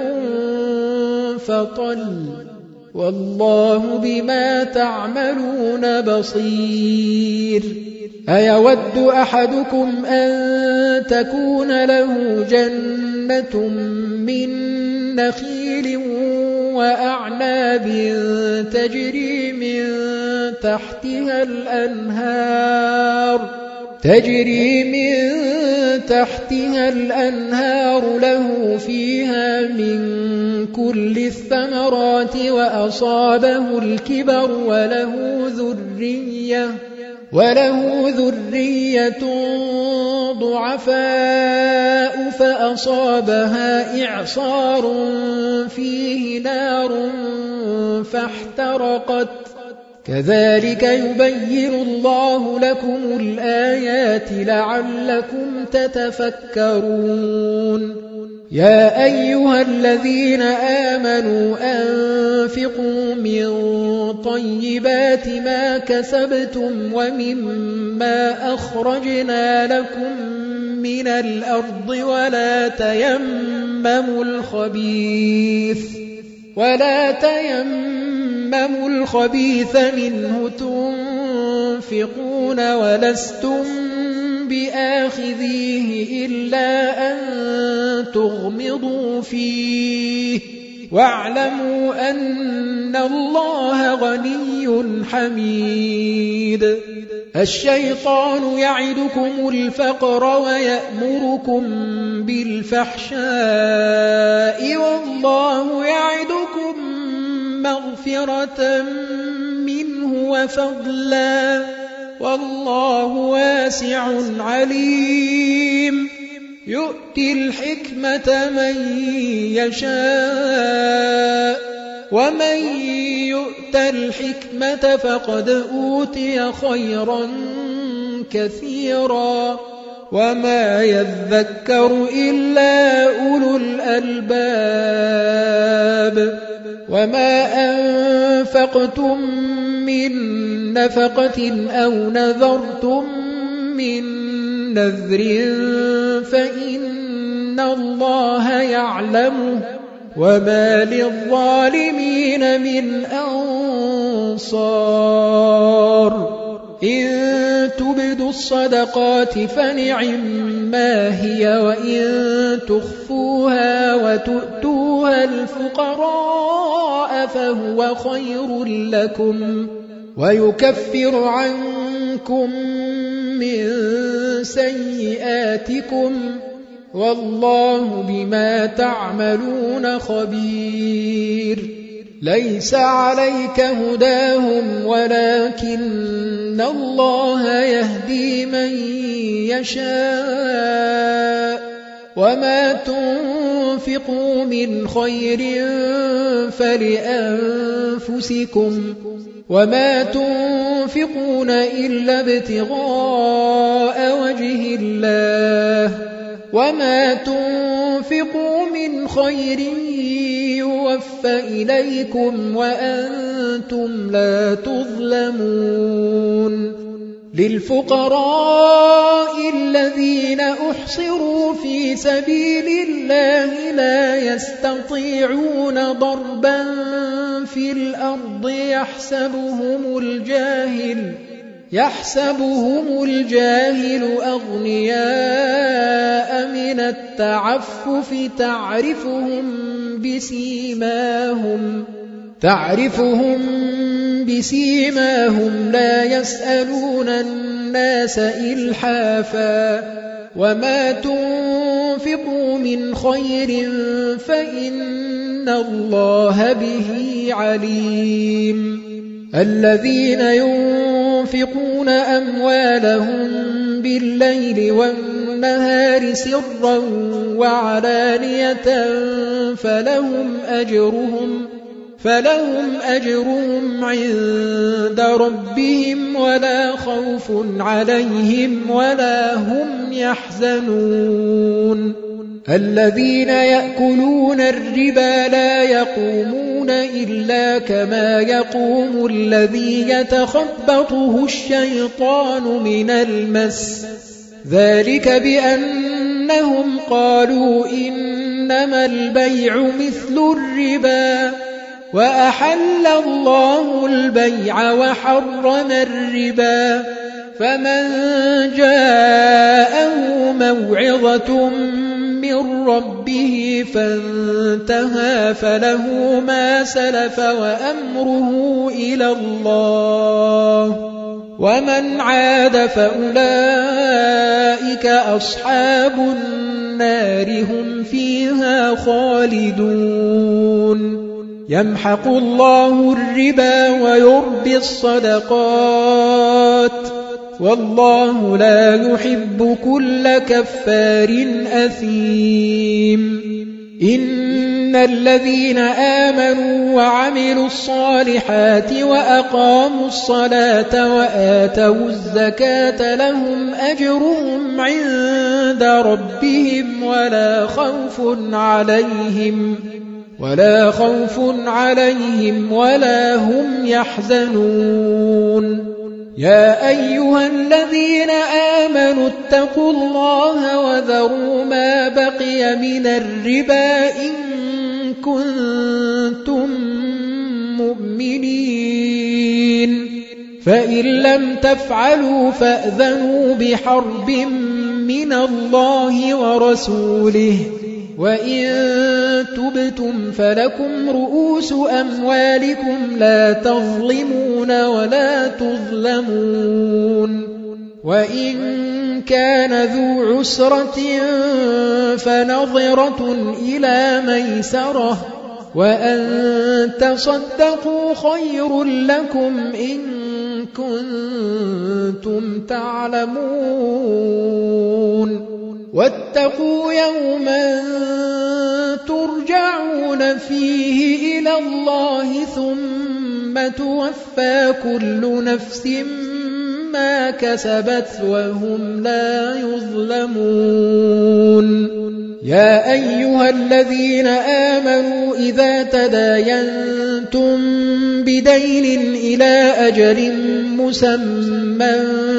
A: فطل والله بما تعملون بصير. أيود أحدكم أن تكون له جنة من نخيل وأعناب تجري من تحتها الأنهار تجري من تحتها الأنهار له فيها من كل الثمرات وأصابه الكبر وله ذرية وله ذرية ضعفاء فأصابها إعصار فيه نار فاحترقت كذلك يبين الله لكم الآيات لعلكم تتفكرون يا أيها الذين آمنوا أنفقوا من طيبات ما كسبتم ومما أخرجنا لكم من الأرض ولا تيمموا الخبيث ولا تيمموا الخبيث منه تنفقون ولستم بآخذيه إلا أن تغمضوا فيه واعلموا أن الله غني حميد الشيطان يعدكم الفقر ويأمركم بالفحشاء والله يعدكم مغفرة منه وفضلا والله واسع عليم يؤتي الحكمة من يشاء ومن يؤت الحكمة فقد أوتي خيرا كثيرا وما يذكر إلا أولو الألباب وما أنفقتم من نفقة أو نذرتم من نذر فإن الله يعلمه وما للظالمين من أنصار إن تبدوا الصدقات فنعما هي وإن تخفوها وتؤتوها الفقراء فهو خير لكم ويكفر عنكم من سيئاتكم والله بما تعملون خبير ليس عليك هداهم ولكن الله يهدي من يشاء وما تنفقوا من خير فلأنفسكم وما تنفقون إلا ابتغاء وجه الله وما تنفقوا من خير يوفى إليكم وأنتم لا تظلمون للفقراء الذين أحصروا في سبيل الله لا يستطيعون ضربا في الأرض يحسبهم الجاهل يحسبهم الجاهل أغنياء من التعفف تعرفهم بسيماهم تعرفهم بسيماهم لا يسألون الناس إلحافا وما تنفقوا من خير فإن الله به عليم الذين ينفقون أموالهم بالليل والنهار سرا وعلانية فلهم أجرهم فلهم أجرهم عند ربهم ولا خوف عليهم ولا هم يحزنون الذين يأكلون الربا لا يقومون إلا كما يقوم الذي يتخبطه الشيطان من المس ذلك بأنهم قالوا إنما البيع مثل الربا وأحل الله البيع وحرم الربا فمن جاءه موعظة من من ربه فانتهى فله ما سلف وأمره إلى الله ومن عاد فأولئك أصحاب النار هم فيها خالدون يمحق الله الربا ويربي الصدقات والله لا يحب كل كفار أثيم إن الذين آمنوا وعملوا الصالحات وأقاموا الصلاة وآتوا الزكاة لهم أجرهم عند ربهم ولا خوف عليهم ولا خوف عليهم ولا هم يحزنون يا أيها الذين آمنوا اتقوا الله وذروا ما بقي من الربا إن كنتم مؤمنين فإن لم تفعلوا فأذنوا بحرب من الله ورسوله وإن تبتم فلكم رؤوس أموالكم لا تظلمون ولا تظلمون وإن كان ذو عسرة فنظرة إلى ميسرة وأن تصدقوا خير لكم إن كنتم تعلمون واتقوا يوما ترجعون فيه إلى الله ثم توفى كل نفس ما كسبت وهم لا يظلمون يا أيها الذين آمنوا إذا تداينتم بدين إلى أجل مسمى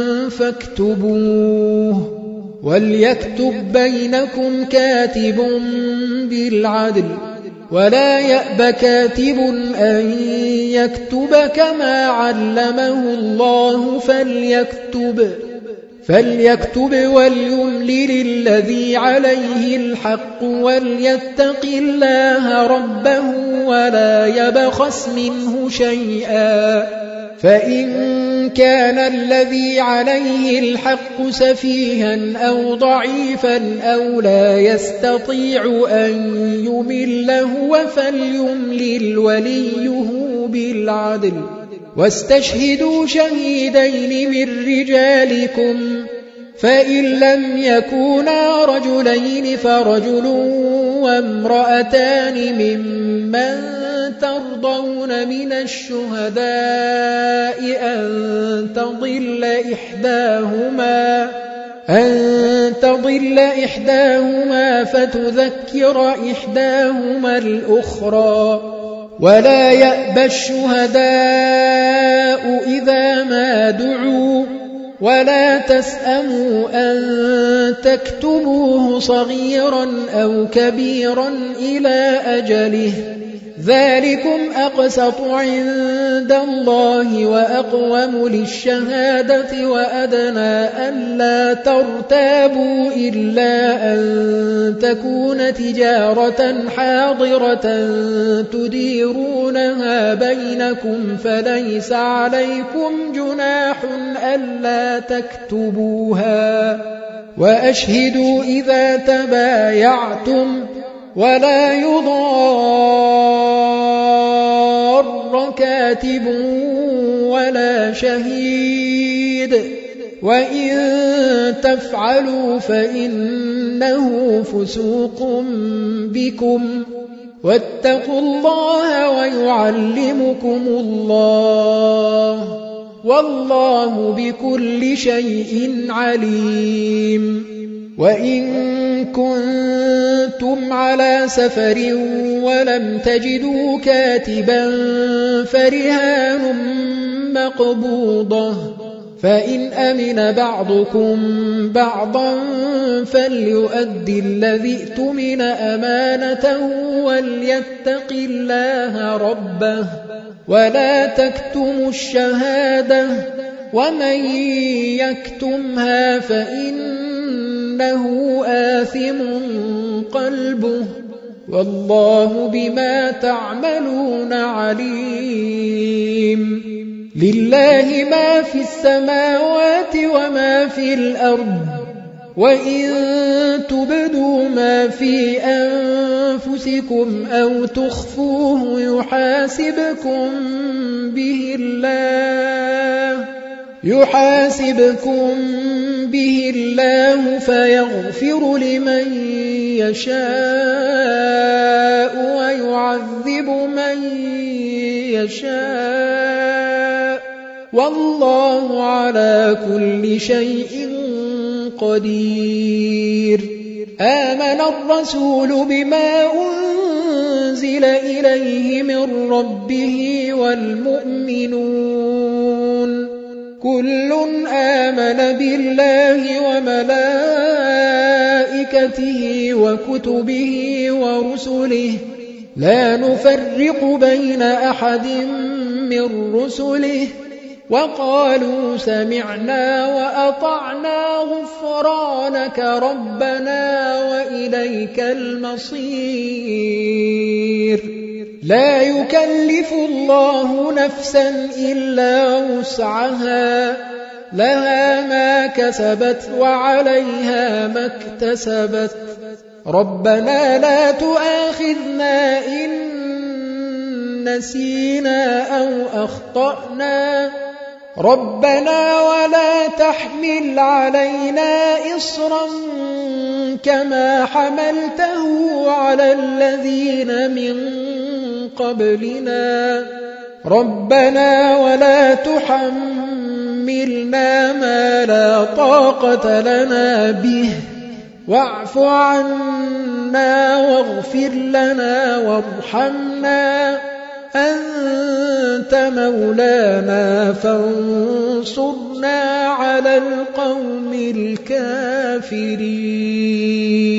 A: فاكتبوه وليكتب بينكم كاتب بالعدل ولا يأب كاتب أن يكتب كما علمه الله فليكتب فليكتب وليملل الذي عليه الحق وليتق الله ربه ولا يبخس منه شيئا فإن كان الذي عليه الحق سفيها أو ضعيفا أو لا يستطيع أن يمل هو فليملل وليه بالعدل واستشهدوا شهيدين من رجالكم فإن لم يكونا رجلين فرجل وامرأتان ممن ترضون من الشهداء أن تضل إحداهما أن تضل إحداهما فتذكر إحداهما الأخرى ولا يأبى الشهداء إذا ما دعوا ولا تسأموا أن تكتبوه صغيرا أو كبيرا إلى أجله ذلكم أقسط عند الله وأقوم للشهادة وأدنى ألا ترتابوا إلا أن تكون تجارة حاضرة تديرونها بينكم فليس عليكم جناح ألا تكتبوها وأشهدوا إذا تبايعتم ولا يضار كاتب ولا شهيد وإن تفعلوا فإنه فسوق بكم واتقوا الله ويعلمكم الله والله بكل شيء عليم وإن كنتم على سفر ولم تجدوا كاتبا فرهان مقبوضة فإن أمن بعضكم بعضا فليؤدي الذي ائتمن أمانته وليتق الله ربه ولا تكتموا الشهادة ومن يكتمها فإن إنه آثم قلبه والله بما تعملون عليم. لله ما في السماوات وما في الأرض وإن تبدوا ما في أنفسكم أو تخفوه يحاسبكم به الله يحاسبكم به الله فيغفر لمن يشاء ويعذب من يشاء والله على كل شيء قدير. آمن الرسول بما أنزل إليه من ربه والمؤمنون كل آمن بالله وملائكته وكتبه ورسله لا نفرق بين أحد من رسله وقالوا سمعنا وأطعنا غفرانك ربنا وإليك المصير. لا يكلف الله نفسا إلا وسعها لها ما كسبت وعليها ما اكتسبت ربنا لا تؤاخذنا إن نسينا أو أخطأنا ربنا ولا تحمل علينا إصرا كما حملته على الذين من قبلنا ربنا ولا تحملنا ما لا طاقة لنا به واعف عنا واغفر لنا وارحمنا أنت مولانا فانصرنا على القوم الكافرين.